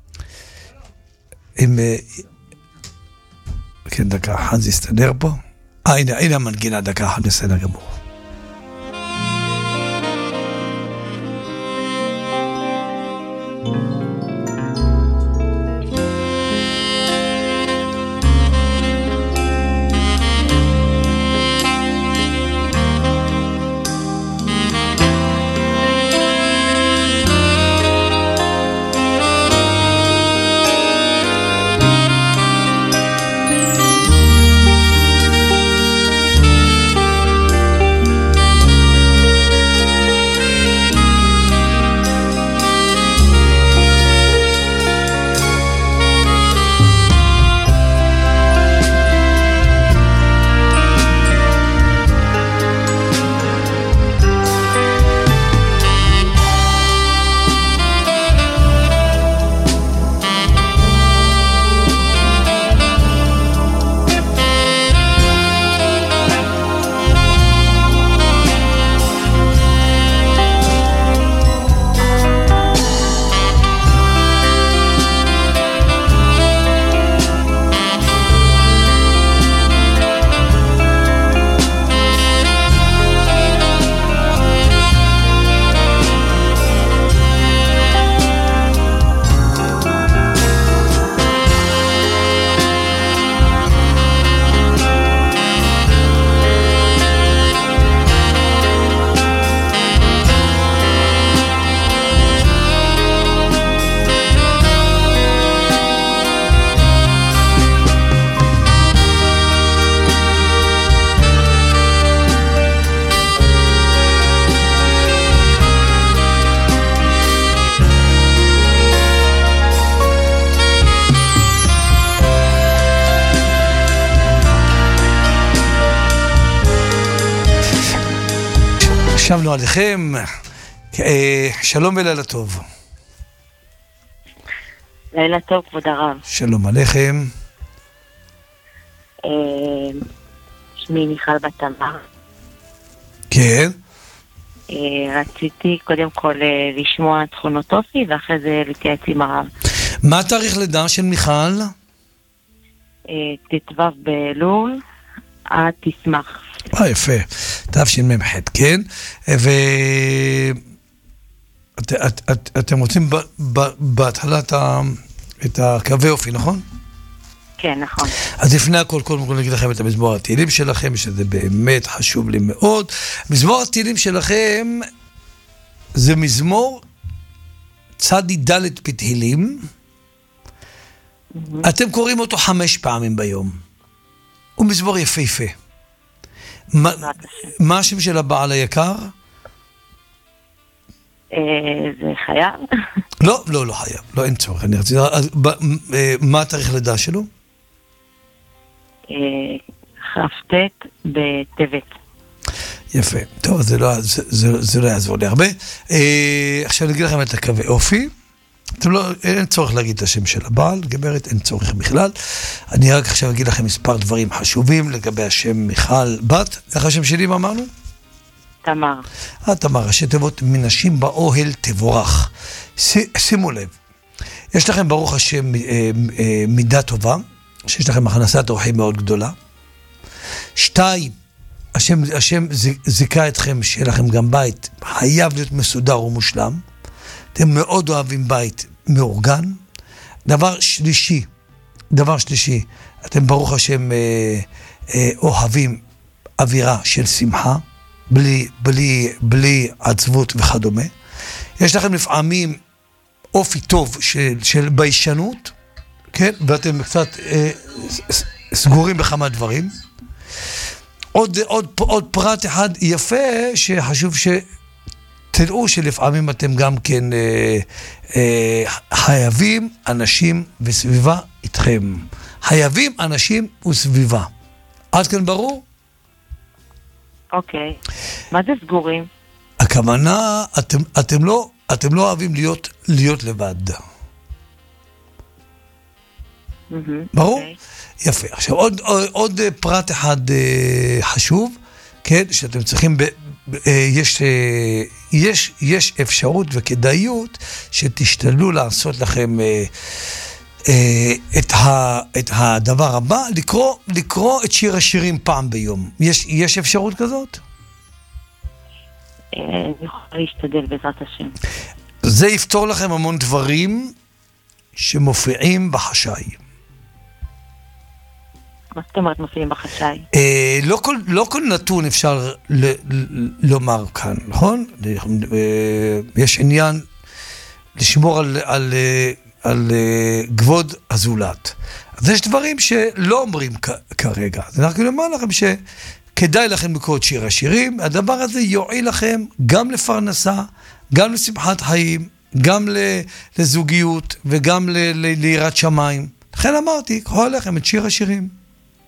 עם... אה, כן, דקה אחת, זה יסתדר פה. אה, הנה, הנה המנגינה, דקה אחת, בסדר גמור. שבנו עליכם, אה, שלום ולילה טוב. לילה טוב, כבוד הרב. שלום עליכם. אה, שמי מיכל בת תמר. כן. רציתי קודם כל לשמוע תכונות אופי, ואחרי זה להתייעץ עם הרב. מה התאריך לידה של מיכל? תתוו באלול, את תשמח. אה, יפה. תשמ"ח, כן? ו... את, את, את, אתם רוצים ב, ב, בהתחלה את, ה, את הקווי אופי, נכון? כן, נכון. אז לפני הכל, קודם כל נגיד לכם את המזמור התהילים שלכם, שזה באמת חשוב לי מאוד. מזמור התהילים שלכם זה מזמור צדי ד' בתהילים. Mm-hmm. אתם קוראים אותו חמש פעמים ביום. הוא מזמור יפהפה. מה, מה השם של הבעל היקר? זה חייב? לא, לא, לא חייב. לא, אין צורך. אני רציתי... מה התאריך לידה שלו? חפטט בטבת. יפה. טוב, זה לא, זה, זה, זה לא יעזור לי הרבה. עכשיו נגיד לכם את הקווי אופי. אתם לא, אין צורך להגיד את השם של הבעל, גברת, אין צורך בכלל. אני רק עכשיו אגיד לכם מספר דברים חשובים לגבי השם מיכל בת. איך השם שלי, מה אמרנו? תמר. אה, תמר, ראשי תיבות מנשים באוהל תבורך. שימו לב, יש לכם ברוך השם אה, אה, מידה טובה, שיש לכם הכנסת אורחים מאוד גדולה. שתיים, השם, השם זיכה אתכם שיהיה לכם גם בית, חייב להיות מסודר ומושלם. אתם מאוד אוהבים בית מאורגן. דבר שלישי, דבר שלישי, אתם ברוך השם אה, אה, אוהבים אווירה של שמחה, בלי, בלי, בלי עצבות וכדומה. יש לכם לפעמים אופי טוב של, של ביישנות, כן? ואתם קצת אה, סגורים בכמה דברים. עוד, עוד, עוד פרט אחד יפה שחשוב שתדעו שלפעמים אתם גם כן אה, אה, חייבים אנשים וסביבה איתכם. חייבים אנשים וסביבה. עד כאן ברור? אוקיי. מה זה סגורים? הכוונה, אתם, אתם לא, אתם לא אוהבים להיות, להיות לבד. Mm-hmm. ברור? Okay. יפה. עכשיו, עוד, עוד, עוד פרט אחד אה, חשוב, כן, שאתם צריכים, ב, ב, אה, יש, אה, יש, יש אפשרות וכדאיות שתשתדלו לעשות לכם אה, אה, את, ה, את הדבר הבא, לקרוא, לקרוא את שיר השירים פעם ביום. יש, יש אפשרות כזאת? אני יכולה להשתדל בעזרת השם. זה יפתור לכם המון דברים שמופיעים בחשאי. מה זאת אומרת מופיעים בחשאי? אה, לא, כל, לא כל נתון אפשר ל, ל, לומר כאן, נכון? אה, יש עניין לשמור על, על, על, על גבוד הזולת. אז יש דברים שלא אומרים כ, כרגע. אז אנחנו נאמר לכם שכדאי לכם לקרוא את שיר השירים. הדבר הזה יועיל לכם גם לפרנסה, גם לשמחת חיים, גם לזוגיות וגם ליראת שמיים. לכן אמרתי, קחו עליכם את שיר השירים.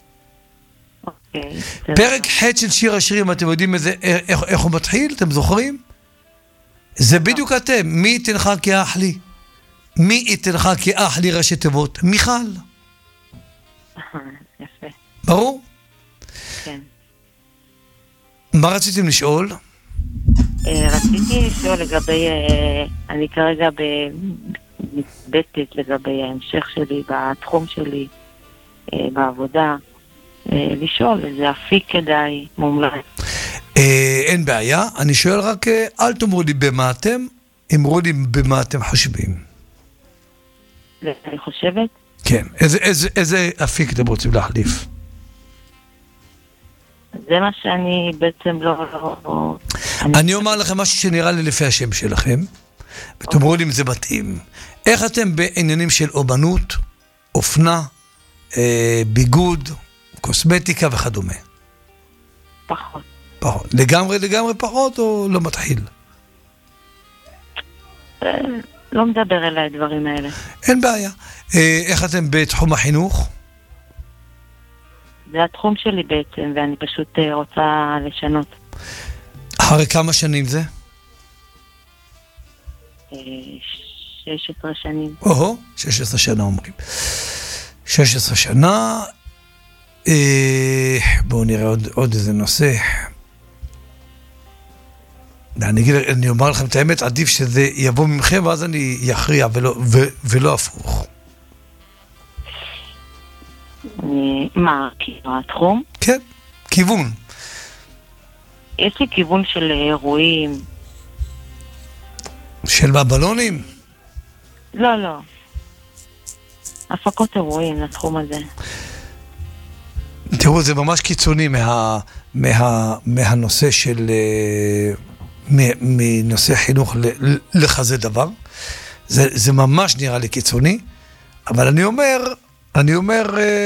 Okay, פרק ח' של שיר השירים, אתם יודעים איזה, איך, איך הוא מתחיל? אתם זוכרים? זה בדיוק אתם. מי יתנך כאח לי? מי יתנך כאח לי ראשי תיבות? מיכל. יפה. ברור? כן. מה רציתם לשאול? רציתי לשאול לגבי, אני כרגע מתבטאת לגבי ההמשך שלי, בתחום שלי, בעבודה. לשאול איזה אפיק כדאי מומלץ. אין בעיה, אני שואל רק, אל תאמרו לי במה אתם, אמרו לי במה אתם חושבים. אני חושבת? כן, איזה אפיק אתם רוצים להחליף? זה מה שאני בעצם לא... אני אומר לכם משהו שנראה לי לפי השם שלכם, ותאמרו לי אם זה מתאים. איך אתם בעניינים של אומנות, אופנה, ביגוד, קוסמטיקה וכדומה? פחות. פחות. לגמרי, לגמרי פחות או לא מתחיל? לא מדבר אליי הדברים האלה. אין בעיה. איך אתם בתחום החינוך? זה התחום שלי בעצם, ואני פשוט רוצה לשנות. אחרי כמה שנים זה? שש עשרה שנים. או-הו, שש עשרה שנה אומרים. שש עשרה שנה, אה, בואו נראה עוד, עוד איזה נושא. אני, אגיד, אני אומר לכם את האמת, עדיף שזה יבוא ממכם, ואז אני יכריע, ולא, ו, ולא הפוך. מה, כאילו, התחום? כן, כיוון. יש לי כיוון של אירועים. של בבלונים? לא, לא. הפקות אירועים לתחום הזה. תראו, זה ממש קיצוני מה, מה, מהנושא של, מנושא חינוך לכזה דבר. זה, זה ממש נראה לי קיצוני, אבל אני אומר, אני אומר,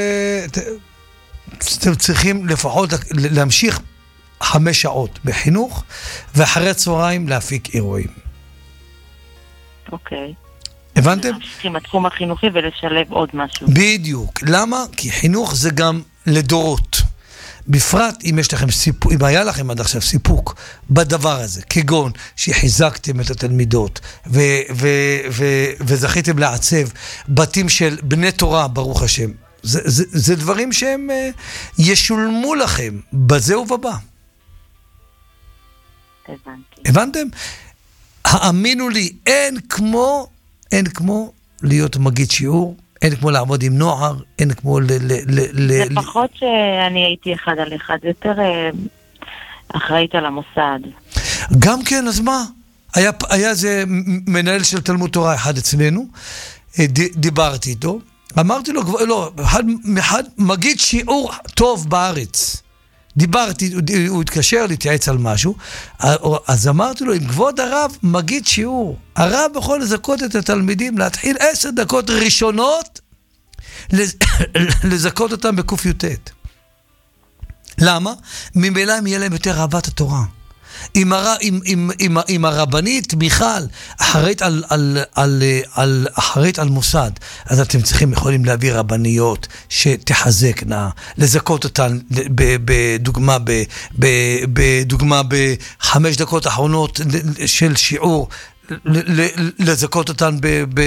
אתם צריכים לפחות להמשיך חמש שעות בחינוך, ואחרי צהריים להפיק אירועים. אוקיי. הבנתם? להמשיך עם התחום החינוכי ולשלב עוד משהו. בדיוק. למה? כי חינוך זה גם לדורות. בפרט אם יש לכם סיפוק, אם היה לכם עד עכשיו סיפוק בדבר הזה, כגון שחיזקתם את התלמידות ו- ו- ו- וזכיתם לעצב בתים של בני תורה, ברוך השם. זה, זה, זה דברים שהם uh, ישולמו לכם בזה ובבא. הבנתי. הבנתם? האמינו לי, אין כמו, אין כמו להיות מגיד שיעור, אין כמו לעבוד עם נוער, אין כמו ל... זה פחות שאני הייתי אחד על אחד, יותר אחראית על המוסד. גם כן, אז מה? היה, היה זה מנהל של תלמוד תורה אחד אצלנו, דיברתי איתו, אמרתי לו, לא, אחד מגיד שיעור טוב בארץ. דיברתי, הוא התקשר להתייעץ על משהו, אז אמרתי לו, עם כבוד הרב מגיד שיעור. הרב יכול לזכות את התלמידים, להתחיל עשר דקות ראשונות, לזכות אותם בקוף יוטט. למה? ממילא הם יהיה להם יותר אהבת התורה. עם, הר... עם, עם, עם, עם הרבנית מיכל אחרית על, על, על, על, אחרית על מוסד, אז אתם צריכים יכולים להביא רבניות שתחזקנה, לזכות אותן בדוגמה ב, ב, בדוגמה בחמש דקות האחרונות של שיעור, לזכות אותן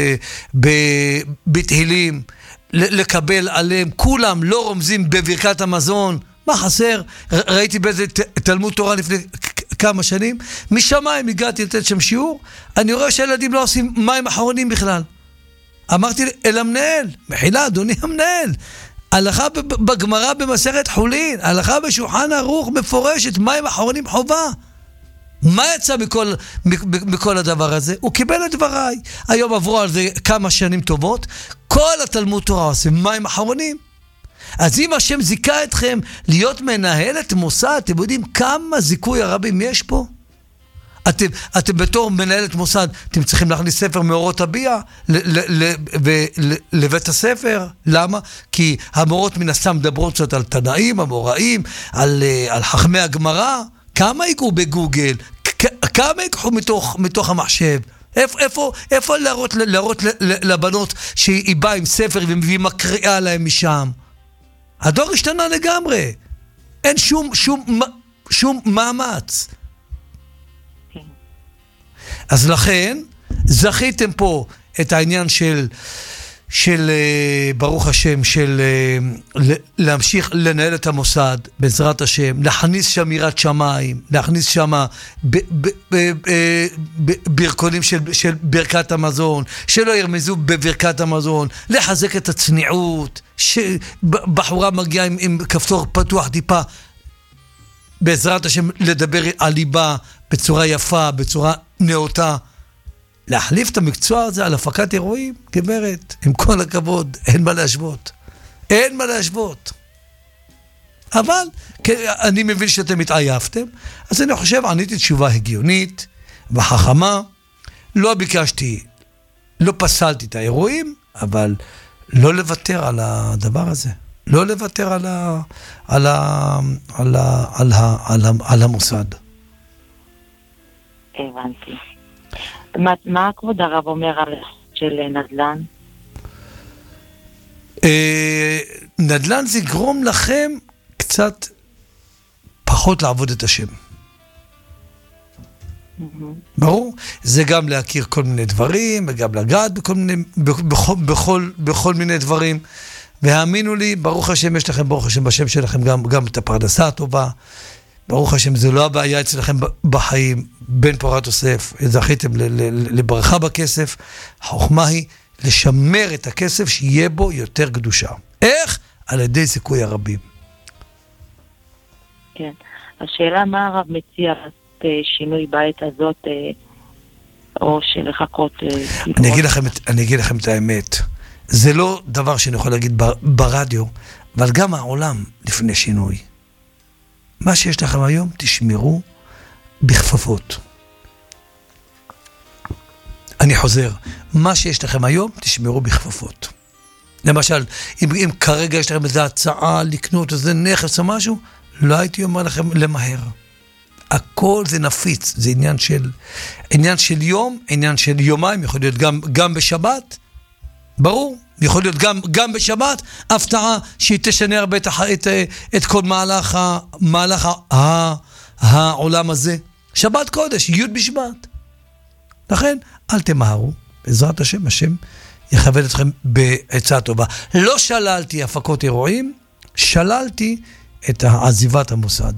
בתהילים, לקבל עליהם, כולם לא רומזים בברכת המזון. מה חסר? ראיתי באיזה תלמוד תורה לפני כמה שנים, משמיים הגעתי לתת שם שיעור, אני רואה שהילדים לא עושים מים אחרונים בכלל. אמרתי אל המנהל, מחילה אדוני המנהל, הלכה בגמרא במסכת חולין, הלכה בשולחן ערוך מפורשת, מים אחרונים חובה. מה יצא מכל, מכל הדבר הזה? הוא קיבל את דבריי. היום עברו על זה כמה שנים טובות, כל התלמוד תורה עושה מים אחרונים. אז אם השם זיקה אתכם להיות מנהלת מוסד, אתם יודעים כמה זיכוי הרבים יש פה? אתם, אתם בתור מנהלת מוסד, אתם צריכים להכניס ספר מאורות הביאה לבית הספר. למה? כי המורות מן הסתם מדברות קצת על תנאים, המוראים, על, על חכמי הגמרא. כמה יקחו בגוגל? כמה יקחו מתוך, מתוך המחשב? איפה, איפה, איפה להראות, להראות לבנות שהיא באה עם ספר והיא מקריאה להם משם? הדור השתנה לגמרי. אין שום, שום, שום מאמץ. אז לכן, זכיתם פה את העניין של, של ברוך השם, של להמשיך לנהל את המוסד, בעזרת השם, להכניס שם יראת שמיים, להכניס שם ברכונים של, של ברכת המזון, שלא ירמזו בברכת המזון, לחזק את הצניעות, שבחורה מגיעה עם, עם כפתור פתוח טיפה, בעזרת השם לדבר על ליבה בצורה יפה, בצורה נאותה, להחליף את המקצוע הזה על הפקת אירועים, גברת, עם כל הכבוד, אין מה להשוות. אין מה להשוות. אבל אני מבין שאתם מתעייפתם, אז אני חושב, עניתי תשובה הגיונית וחכמה, לא ביקשתי, לא פסלתי את האירועים, אבל לא לוותר על הדבר הזה. לא לוותר על ה, על ה, על ה, על ה, על ה, על המוסד. הבנתי. מה, מה כבוד הרב אומר על של נדל"ן? אה, נדל"ן זה יגרום לכם קצת פחות לעבוד את השם. Mm-hmm. ברור? זה גם להכיר כל מיני דברים, וגם לגעת בכל מיני, בכל, בכל, בכל מיני דברים. והאמינו לי, ברוך השם יש לכם, ברוך השם בשם שלכם גם, גם את הפרנסה הטובה. ברוך השם, זה לא הבעיה אצלכם בחיים, בן פורת יוסף, זכיתם לברכה בכסף, החוכמה היא לשמר את הכסף שיהיה בו יותר קדושה. איך? על ידי זיכוי הרבים. כן. השאלה מה הרב מציע שינוי בעת הזאת, או שלחכות... אני אגיד לכם, אני אגיד לכם את האמת. זה לא דבר שאני יכול להגיד ברדיו, אבל גם העולם לפני שינוי. מה שיש לכם היום, תשמרו בכפפות. אני חוזר, מה שיש לכם היום, תשמרו בכפפות. למשל, אם, אם כרגע יש לכם איזו הצעה לקנות איזה נכס או משהו, לא הייתי אומר לכם למהר. הכל זה נפיץ, זה עניין של, עניין של יום, עניין של יומיים, יכול להיות גם, גם בשבת, ברור, יכול להיות גם, גם בשבת, הפתעה שהיא תשנה הרבה את, את, את כל מהלך, מהלך ה, העולם הזה. שבת קודש, י' בשבת. לכן, אל תמהרו, בעזרת השם, השם יכבד אתכם בעצה טובה. לא שללתי הפקות אירועים, שללתי את עזיבת המוסד.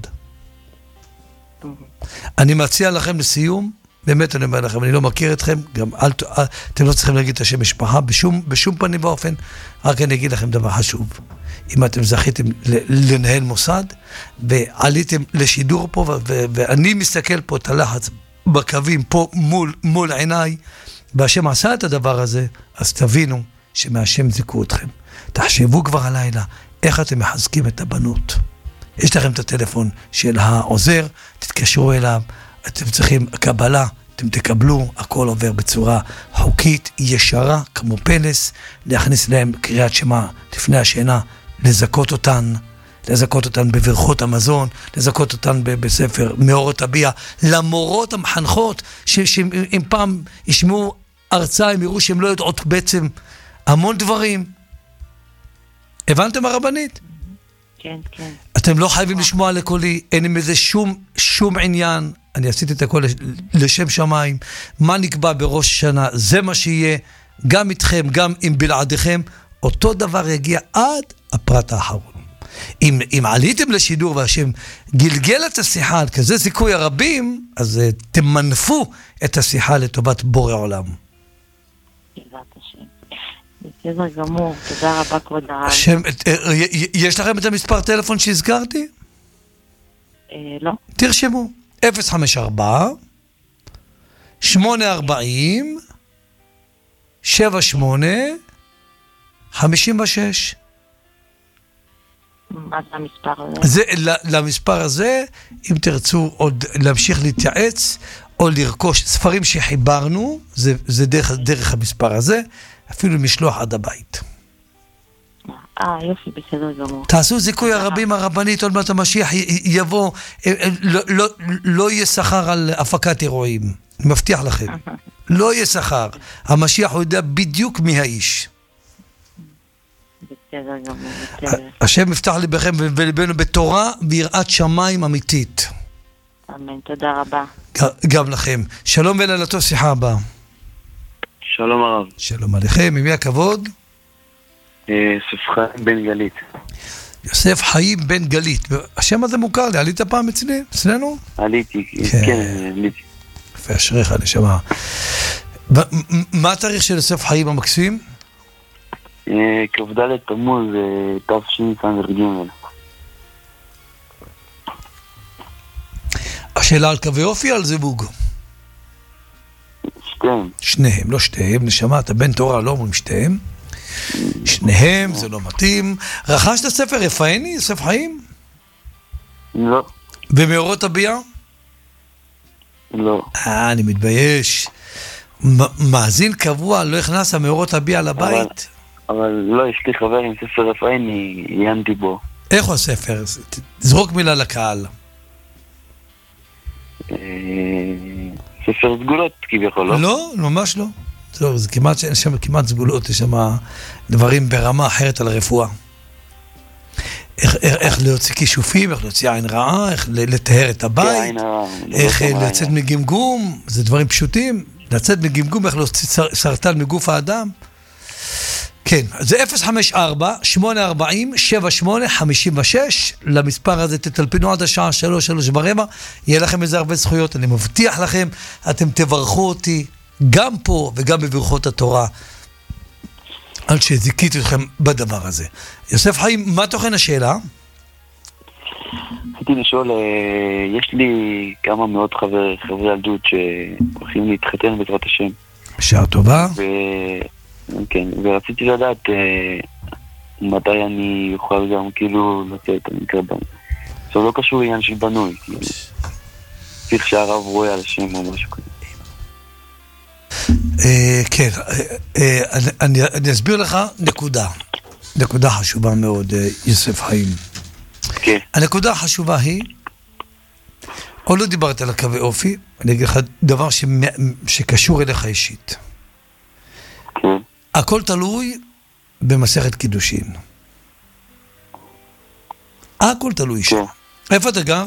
אני מציע לכם לסיום, באמת אני אומר לכם, אני לא מכיר אתכם, גם אל, אתם לא צריכים להגיד את השם משפחה, בשום, בשום פנים ואופן, רק אני אגיד לכם דבר חשוב. אם אתם זכיתם לנהל מוסד, ועליתם לשידור פה, ו- ואני מסתכל פה את הלחץ בקווים פה מול, מול עיניי, והשם עשה את הדבר הזה, אז תבינו שמהשם זיכו אתכם. תחשבו כבר הלילה, איך אתם מחזקים את הבנות. יש לכם את הטלפון של העוזר, תתקשרו אליו, אתם צריכים קבלה, אתם תקבלו, הכל עובר בצורה חוקית, ישרה, כמו פלס, להכניס להם קריאת שמע לפני השינה, לזכות אותן, לזכות אותן בברכות המזון, לזכות אותן בספר מאורות הביע, למורות המחנכות, שאם פעם ישמעו הרצאה, הם יראו שהם לא יודעות בעצם המון דברים. הבנתם הרבנית? כן, כן. אתם לא חייבים לשמוע לקולי, אין עם איזה שום, שום עניין. אני עשיתי את הכל לשם שמיים. מה נקבע בראש השנה, זה מה שיהיה, גם איתכם, גם עם בלעדיכם. אותו דבר יגיע עד הפרט האחרון. אם, אם עליתם לשידור והשם גלגל את השיחה על כזה סיכוי הרבים, אז uh, תמנפו את השיחה לטובת בורא עולם. בעזרת השם. בסדר גמור, תודה רבה כבוד הרב. השם, יש לכם את המספר טלפון שהזכרתי? אה, לא. תרשמו, אפס חמש ארבע שמונה ארבעים שבע שמונה חמישים ושש. מה זה המספר הזה? זה, למספר הזה, אם תרצו עוד להמשיך להתייעץ, או לרכוש ספרים שחיברנו, זה, זה דרך, דרך המספר הזה, אפילו משלוח עד הבית. אה, יופי, בסדר גמור. תעשו זיכוי הרבים הרבנית, עוד מעט המשיח יבוא, לא, לא, לא יהיה שכר על הפקת אירועים, אני מבטיח לכם. לא יהיה שכר. המשיח הוא יודע בדיוק מי האיש. בסדר גמור, בסדר. השם יפתח לבכם ולבנו בתורה ויראת שמיים אמיתית. אמן, תודה רבה. גם לכם. שלום ולילתו, שיחה הבאה. שלום הרב. שלום עליכם, ממי הכבוד? יוסף חיים בן גלית. יוסף חיים בן גלית. השם הזה מוכר לי, עלית פעם אצלי? אצלנו? עליתי, כן, עליתי. יפה, אשריך, נשמה. מה התאריך של יוסף חיים המקסים? כ"ד תמוז, תשס"ג. השאלה על קווי אופי על זיווג? שתיהם. שניהם, לא שתיהם, נשמה, אתה בן תורה, לא אומרים שתיהם. שניהם, זה לא מתאים. רכשת ספר רפאני, יוסף חיים? לא. ומאורות הביע? לא. אה, אני מתבייש. מאזין קבוע, לא הכנס המאורות הביע לבית? אבל לא, יש לי חבר עם ספר רפאני, עיינתי בו. איך הוא הספר? זרוק מילה לקהל. ספר סגולות כביכול, לא? לא, ממש לא. טוב, זה כמעט, אין שם כמעט סגולות, יש שם דברים ברמה אחרת על הרפואה. איך, איך, איך להוציא כישופים, איך להוציא עין רעה, איך לטהר את הבית, איך לצאת מגמגום, זה דברים פשוטים. לצאת מגמגום, איך להוציא סרטן מגוף האדם. כן, זה אפס חמש ארבע שמונה ארבע אפס שבע שמונה חמש שש, למספר הזה תטלפנו עד השעה שלוש, שלוש ורבע, יהיה לכם איזה הרבה זכויות, אני מבטיח לכם, אתם תברכו אותי גם פה וגם בברכות התורה, על שזיכיתי אתכם בדבר הזה. יוסף חיים, מה תוכן השאלה? רציתי לשאול, יש לי כמה מאות חברי ילדות שהולכים להתחתן בעזרת השם. בשעה טובה. ו... כן, ורציתי לדעת מתי אני אוכל גם כאילו לצאת, אני מקרא בנו. זה לא קשור לעניין של בנוי, כאילו. צריך שהרב רואה על השם או משהו כזה. כן, אני אסביר לך נקודה. נקודה חשובה מאוד, יוסף חיים. כן. הנקודה החשובה היא, או לא דיברת על הקווי אופי, אני אגיד לך דבר שקשור אליך אישית. כן. הכל תלוי במסכת קידושין. הכל תלוי שם. איפה אתה גר?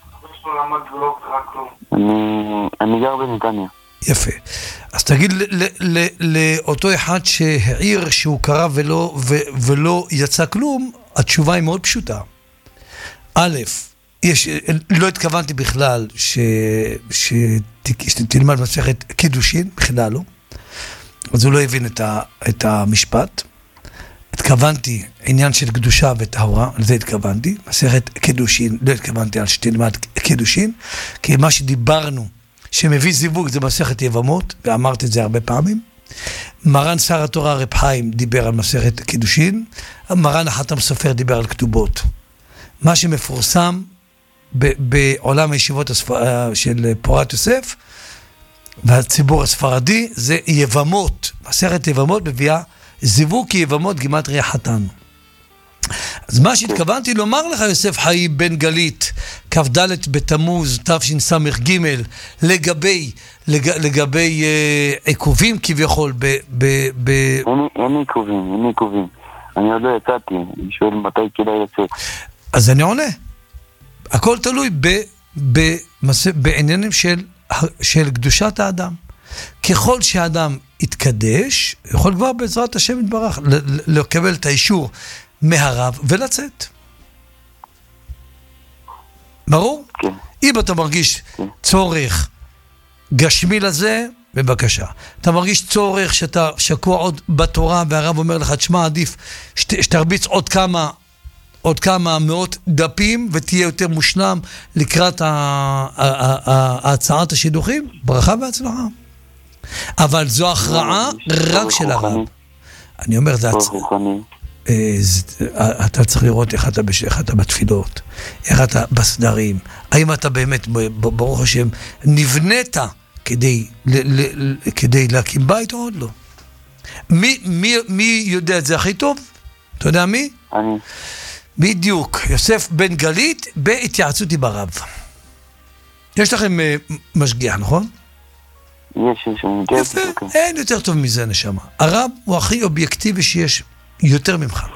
אני גר בנתניה. יפה. אז תגיד לאותו אחד שהעיר שהוא קרא ולא, ולא יצא כלום, התשובה היא מאוד פשוטה. א', יש, לא התכוונתי בכלל ש, שתלמד מסכת קידושין, בכלל לא. אז הוא לא הבין את, ה, את המשפט. התכוונתי עניין של קדושה וטהרה, על זה התכוונתי. מסכת קידושין, לא התכוונתי על שתלמד קידושין, כי מה שדיברנו, שמביא זיווג, זה מסכת יבמות, ואמרתי את זה הרבה פעמים. מרן שר התורה רב חיים דיבר על מסכת קידושין, מרן החתם סופר דיבר על כתובות. מה שמפורסם בעולם הישיבות של פורת יוסף, והציבור הספרדי, זה יבמות. מסכת יבמות מביאה זיווג כיבמות גימטריה חתן. אז מה שהתכוונתי לומר לך, יוסף חיים בן גלית, כ"ד בתמוז תשס"ג, לגבי לגבי עיכובים כביכול ב ב ב אין עיכובים, אין עיכובים. אני עוד לא יצאתי, אני שואל מתי כדאי לצאת. אז אני עונה. הכל תלוי ב ב בעניינים של של קדושת האדם. ככל שהאדם יתקדש, יכול כבר בעזרת השם יתברך לקבל את האישור מהרב ולצאת. ברור? כן. אם אתה מרגיש צורך גשמי לזה, בבקשה. אתה מרגיש צורך שאתה שקוע עוד בתורה, והרב אומר לך, תשמע, עדיף שת, שתרביץ עוד כמה, עוד כמה מאות דפים, ותהיה יותר מושלם לקראת הצעת השידוכים, ברכה והצלחה. אבל זו הכרעה רק של הרב. אני אומר, זה הצלחה. אתה צריך לראות איך אתה, איך אתה בתפילות, איך אתה בסדרים, האם אתה באמת, ברוך השם, נבנית כדי, ל, ל, כדי להקים בית או עוד לא. מי, מי, מי יודע את זה הכי טוב? אתה יודע מי? אני. בדיוק, יוסף בן גלית בהתייעצות עם הרב. יש לכם uh, משגיח, נכון? יש, יש, אני יפה, אין יותר טוב מזה נשמה. הרב הוא הכי אובייקטיבי שיש, יותר ממך.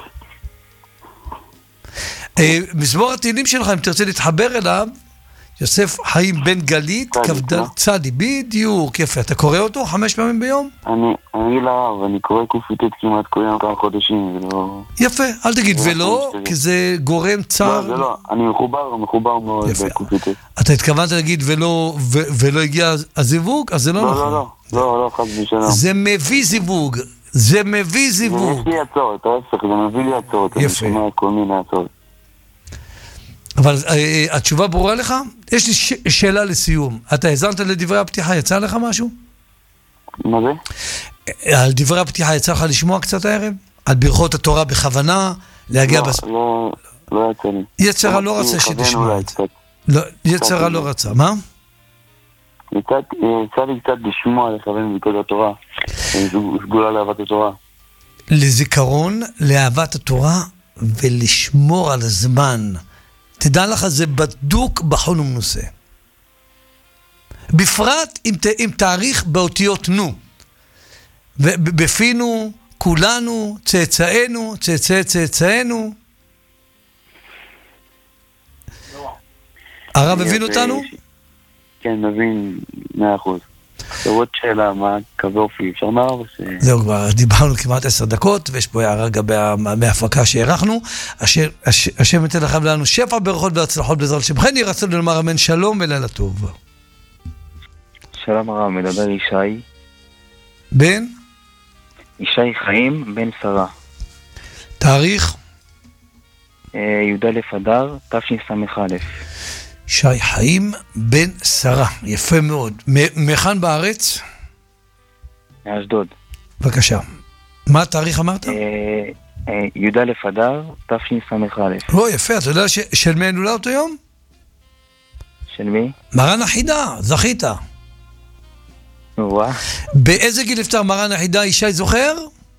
מזמור התהילים שלך, אם תרצה להתחבר אליו, יוסף חיים בן גלית, כבדל צדי, בדיוק, יפה. אתה קורא אותו חמש פעמים ביום? אני לא, אני קורא קופיטט כמעט כל יום כמה חודשים, ולא... יפה, אל תגיד ולא, כי זה גורם צער. לא, זה לא, אני מחובר, מחובר מאוד בקופיטט. אתה התכוונת להגיד ולא הגיע הזיווג? אז זה לא נכון. לא, לא, לא, לא, חד בשנה. זה מביא זיווג. זה מביא זיווג. יש לי הצעות, ההפך, זה מביא לי הצעות. יפה. אני שומע כל מיני הצעות. אבל uh, התשובה ברורה לך? יש לי ש- שאלה לסיום. אתה האזנת לדברי הפתיחה, יצא לך משהו? מה זה? על דברי הפתיחה יצא לך לשמוע קצת הערב? על ברכות התורה בכוונה? להגיע לא, בס... לא, לא יצא לי. יצרה לא רצה שתשמע את זה. לא, יצרה לא רצה, מה? יצא לי קצת לשמוע לכוון ברכות התורה. סגולה לאהבת התורה. לזיכרון, לאהבת התורה ולשמור על הזמן. תדע לך, זה בדוק בחון ומנוסה. בפרט אם, אם תאריך באותיות נו. ובפינו, כולנו, צאצאינו, צאצאי צאצאינו. הרב הבין אותנו? כן, מבין מאה אחוז. עוד שאלה, מה קווי אופי? אפשר לומר? זהו, כבר דיברנו כמעט עשר דקות, ויש פה הערה לגבי ההפקה שהערכנו. השם ייתן לכם לנו שפע ברכות והצלחות בעזרת השם. כן, ירצה לומר אמן, שלום ולילה טוב. שלום הרב, מדבר ישי. בן? ישי חיים, בן שרה. תאריך? י"א אדר, תשס"א. ישי חיים, בן שרה. יפה מאוד. מכאן בארץ? מאשדוד. בבקשה. מה התאריך אמרת? י"א אדר, תשס"א. לא, יפה. אתה יודע של מי נולד אותו יום? של מי? מרן החידה, זכית. וואה. באיזה גיל נפטר מרן החידה, ישי זוכר?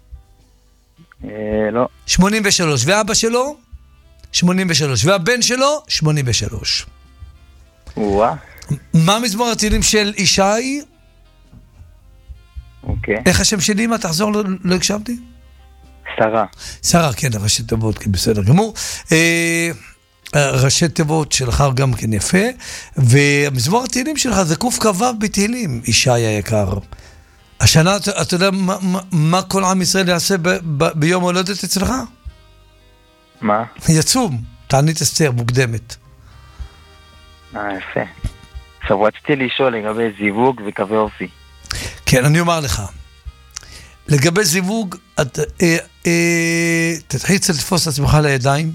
לא. שמונים ושלוש. ואבא שלו? שמונים ושלוש. והבן שלו? שמונים ושלוש. וואה. מה מזמור התהילים של ישי? אוקיי. איך השם שלי, מה תחזור, לא, לא הקשבתי? שרה. שרה, כן, ראשי תיבות, כן, בסדר גמור. אה, ראשי תיבות שלך גם כן יפה, והמזמור התהילים שלך זה קוף כבב בתהילים, ישי היקר. השנה, אתה, אתה יודע מה, מה, מה כל עם ישראל יעשה ב, ב, ביום הולדת אצלך? מה? יצום, תענית אסתר, מוקדמת. אה, יפה. עכשיו, רציתי לשאול לגבי זיווג וקווי אופי. כן, אני אומר לך. לגבי זיווג, את, אה, אה, תתחיל קצת לתפוס את עצמך לידיים,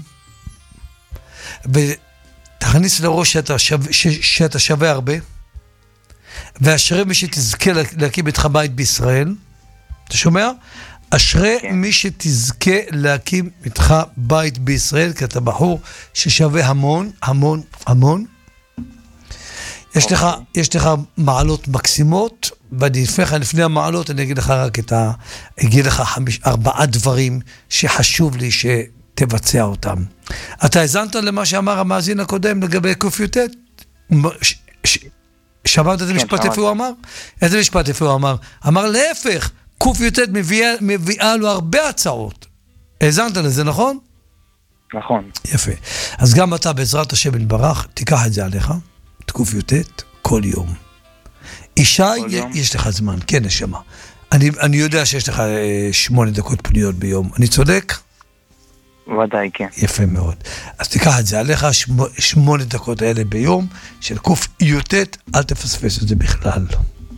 ותכניס לראש שאתה שווה, ש, שאתה שווה הרבה, ואשרי מי שתזכה להקים איתך בית בישראל. אתה שומע? אשרי כן. מי שתזכה להקים איתך בית בישראל, כי אתה בחור ששווה המון, המון, המון. יש לך, יש לך מעלות מקסימות, ואני לפניך, לפני המעלות, אני אגיד לך רק את ה... אגיד לך חמיש, ארבעה דברים שחשוב לי שתבצע אותם. אתה הזנת למה שאמר המאזין הקודם לגבי קופיוטט? ש... ש... שמעת את המשפט איפה הוא אמר? איזה משפט איפה הוא אמר? אמר להפך, קופיוטט מביאה, מביאה לו הרבה הצעות. הזנת לזה, נכון? נכון. יפה. אז גם אתה בעזרת השם יתברך, תיקח את זה עליך. קופיוטט כל יום. ישי, יש לך זמן, כן נשמה. אני, אני יודע שיש לך אה, שמונה דקות פניות ביום. אני צודק? ודאי, כן. יפה מאוד. אז תיקח את זה עליך, שמ, שמונה דקות האלה ביום, של קופיוטט, אל תפספס את זה בכלל.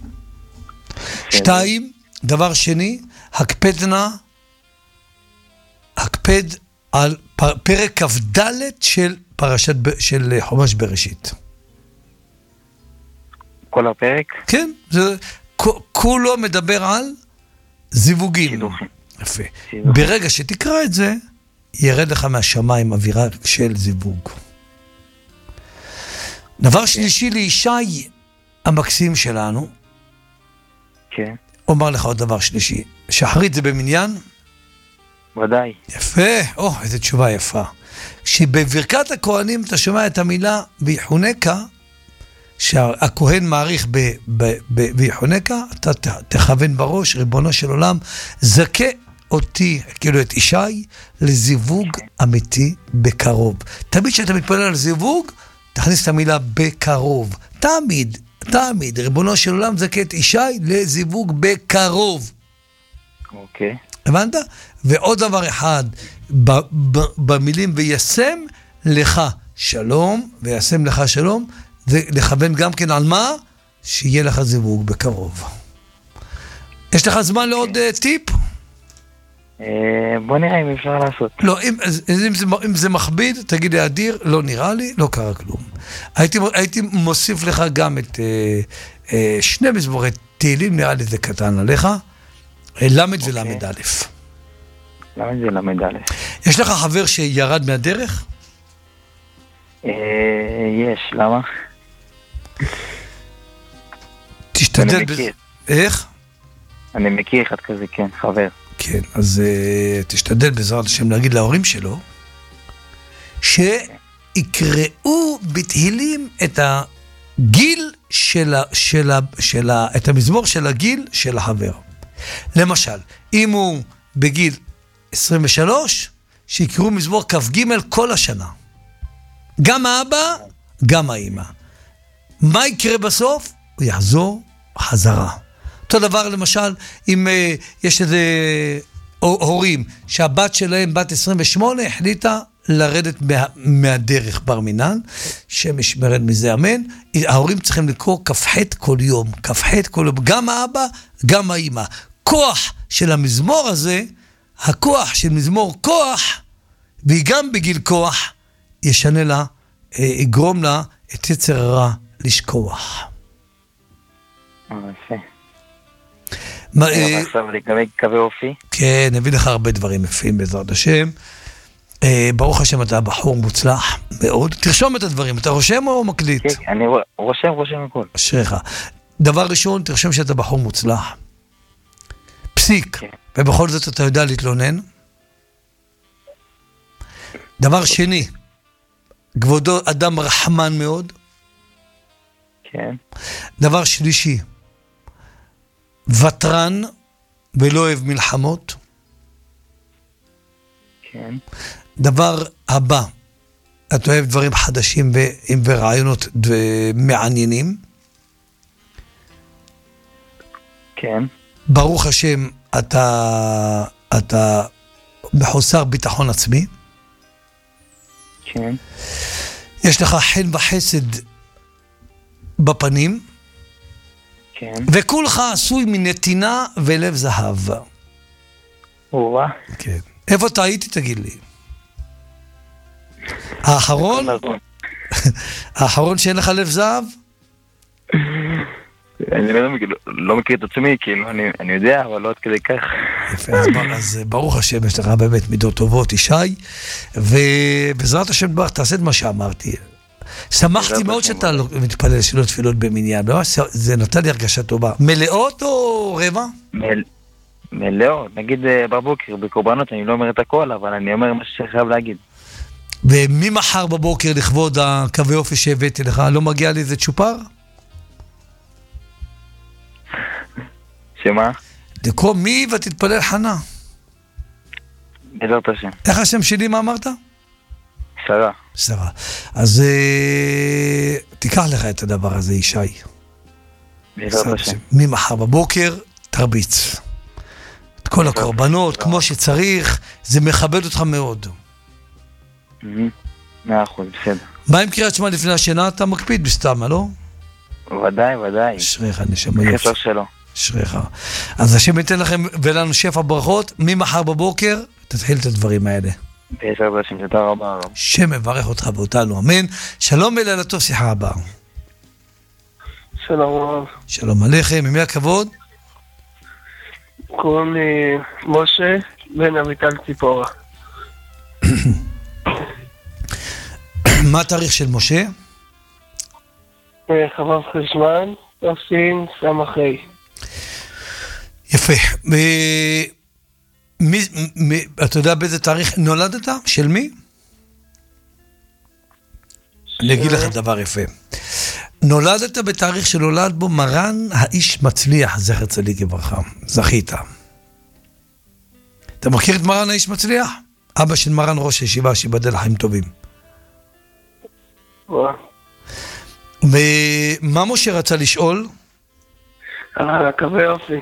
שתיים, דבר שני, הקפדנה, הקפד על פר, פרק כ"ד של פרשת, של חומש בראשית. כל הפרק? כן, זה, כולו מדבר על זיווגים. שידוכים. יפה. שידוכים. ברגע שתקרא את זה, ירד לך מהשמיים אווירה של זיווג. דבר שלישי לישי המקסים שלנו, כן. אומר לך עוד דבר שלישי, שחרית זה במניין? ודאי. יפה, או, איזו תשובה יפה. כשבברכת הכהנים אתה שומע את המילה ויחונקה, שהכהן מעריך ויחונקה, אתה תכוון בראש, ריבונו של עולם, זכה אותי, כאילו את ישי, לזיווג אמיתי בקרוב. תמיד שאתה מתפלל על זיווג, תכניס את המילה בקרוב. תמיד, תמיד, ריבונו של עולם, זכה את ישי לזיווג בקרוב. אוקיי. הבנת? ועוד דבר אחד, במילים וישם לך שלום, וישם לך שלום, זה לכוון גם כן על מה? שיהיה לך זיווג בקרוב. יש לך זמן לעוד טיפ? בוא נראה אם אפשר לעשות. לא, אם, אם, זה, אם זה מכביד, תגיד לי אדיר, לא נראה לי, לא קרה כלום. הייתי, הייתי מוסיף לך גם את אה, אה, שני מזמורי תהילים, נראה לי זה קטן עליך, למד אוקיי. ולמד א'. למד ולמד א'. יש לך חבר שירד מהדרך? אה, יש, למה? תשתדל בזה. איך? אני מכיר אחד כזה, כן, חבר. כן, אז uh, תשתדל בעזרת השם להגיד להורים שלו, שיקראו בתהילים את הגיל של, ה, של, ה, של ה, את המזמור של הגיל של החבר. למשל, אם הוא בגיל עשרים ושלוש, שיקראו מזמור כ"ג כל השנה. גם האבא, גם האמא. מה יקרה בסוף? הוא יחזור חזרה. אותו דבר למשל, אם uh, יש איזה הורים שהבת שלהם, בת עשרים ושמונה, החליטה לרדת מה, מהדרך בר מינן, שמש מרד מזה אמן, ההורים צריכים לקרוא כ"ח כל יום, כ"ח כל יום, גם האבא, גם האמא. כוח של המזמור הזה, הכוח של מזמור כוח, והיא גם בגיל כוח, ישנה לה, יגרום לה את יצר הרע לשכוח. יפה. מה, עכשיו לגבי קווי אופי? כן, נביא לך הרבה דברים יפים בעזרת השם. ברוך השם, אתה בחור מוצלח מאוד. תרשום את הדברים, אתה רושם או מקליט? כן, אני רושם, רושם הכל. אשריך. דבר ראשון, תרשם שאתה בחור מוצלח. פסיק, ובכל זאת אתה יודע להתלונן. דבר שני, כבודו אדם רחמן מאוד. כן. דבר שלישי, וטרן ולא אוהב מלחמות. כן. דבר הבא, אתה אוהב דברים חדשים ורעיונות מעניינים. כן. ברוך השם, אתה, אתה בחוסר ביטחון עצמי. כן. יש לך חן וחסד בפנים. כן. וכולך עשוי מנתינה ולב זהב. וואה. כן. איפה טעיתי, תגיד לי? האחרון? האחרון שאין לך לב זהב? אני לא מכיר את עצמי, כאילו, אני יודע, אבל לא עד כדי כך. יפה, אז ברוך השם, יש לך באמת מידות טובות, ישי, ובעזרת השם, תעשה את מה שאמרתי. שמחתי מאוד שאתה מתפלל שלא תפילות במניין, זה נתן לי הרגשה טובה. מלאות או רבע? מלאות, נגיד בבוקר, בקורבנות אני לא אומר את הכל, אבל אני אומר מה שחייב להגיד. ומי מחר בבוקר לכבוד הקווי אופי שהבאתי לך, לא מגיע לי איזה צ'ופר? שמה? לקרוא מי ותתפלל חנה. בעזרת השם. איך השם שלי, מה אמרת? שרה. שרה. אז uh, תיקח לך את הדבר הזה, ישי. בעזרת השם. ממחר בבוקר תרביץ. את כל הקורבנות, כמו שצריך, זה מכבד אותך מאוד. מאה אחוז, בסדר. מה עם קריאת שמע לפני השינה? אתה מקפיד בסתם, לא? ודאי, ודאי. אשריך, נשמה יופי. חסר שלו. אשריך. אז השם ייתן לכם ולנו שפע ברכות, ממחר בבוקר תתחיל את הדברים האלה. בעזרת השם, תודה רבה. שם מברך אותך ואותנו, אמן. שלום ולילה טוב, שיחה הבאה. שלום. שלום עליכם, ממי הכבוד? קוראים לי משה בן אביטל ציפורה. מה התאריך של משה? חבב חשמן, תפסין סמכי. יפה. מי, מי, אתה יודע באיזה תאריך נולדת? של מי? אני אגיד לך דבר יפה. נולדת בתאריך שנולד בו מרן האיש מצליח, זכר צדיק לברכה. זכית. אתה מכיר את מרן האיש מצליח? אבא של מרן ראש הישיבה, שיבדל חיים טובים. וואה. ומה משה רצה לשאול? על הקווי אופי.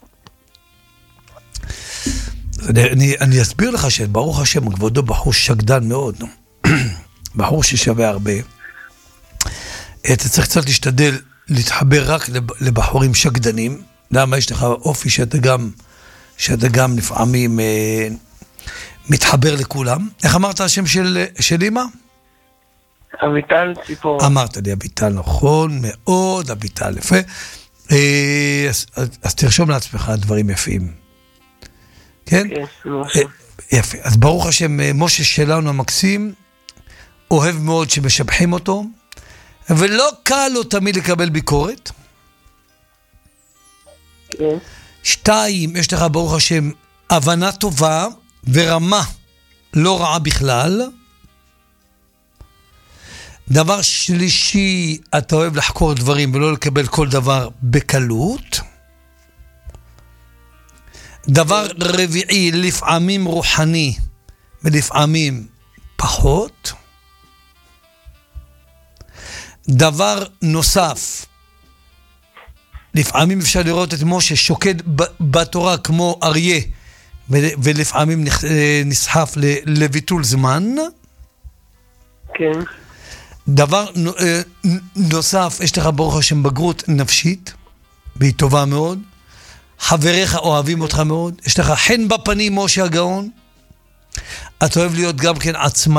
אני, אני אסביר לך שברוך השם, כבודו בחור שקדן מאוד. בחור ששווה הרבה. אתה צריך קצת להשתדל להתחבר רק לבחורים שקדנים. למה יש לך אופי שאתה גם, שאתה גם לפעמים אה, מתחבר לכולם. איך אמרת השם של, של אמא? אביטל ציפורה. אמרת לי אביטל, נכון מאוד, אביטל, יפה. אה, אז, אז תרשום לעצמך דברים יפים. כן? כן, אה, יפה. אז ברוך השם, משה שלנו המקסים, אוהב מאוד שמשבחים אותו, ולא קל לו תמיד לקבל ביקורת. כן. שתיים, יש לך ברוך השם הבנה טובה ורמה לא רעה בכלל. דבר שלישי, אתה אוהב לחקור דברים ולא לקבל כל דבר בקלות. דבר רביעי, לפעמים רוחני ולפעמים פחות. דבר נוסף, לפעמים אפשר לראות את משה שוקד בתורה כמו אריה, ולפעמים נסחף לביטול זמן. כן. דבר נוסף, יש לך ברוך השם בגרות נפשית, והיא טובה מאוד. חבריך אוהבים אותך מאוד. יש לך חן בפנים, משה הגאון. אתה אוהב להיות גם כן עצמאי.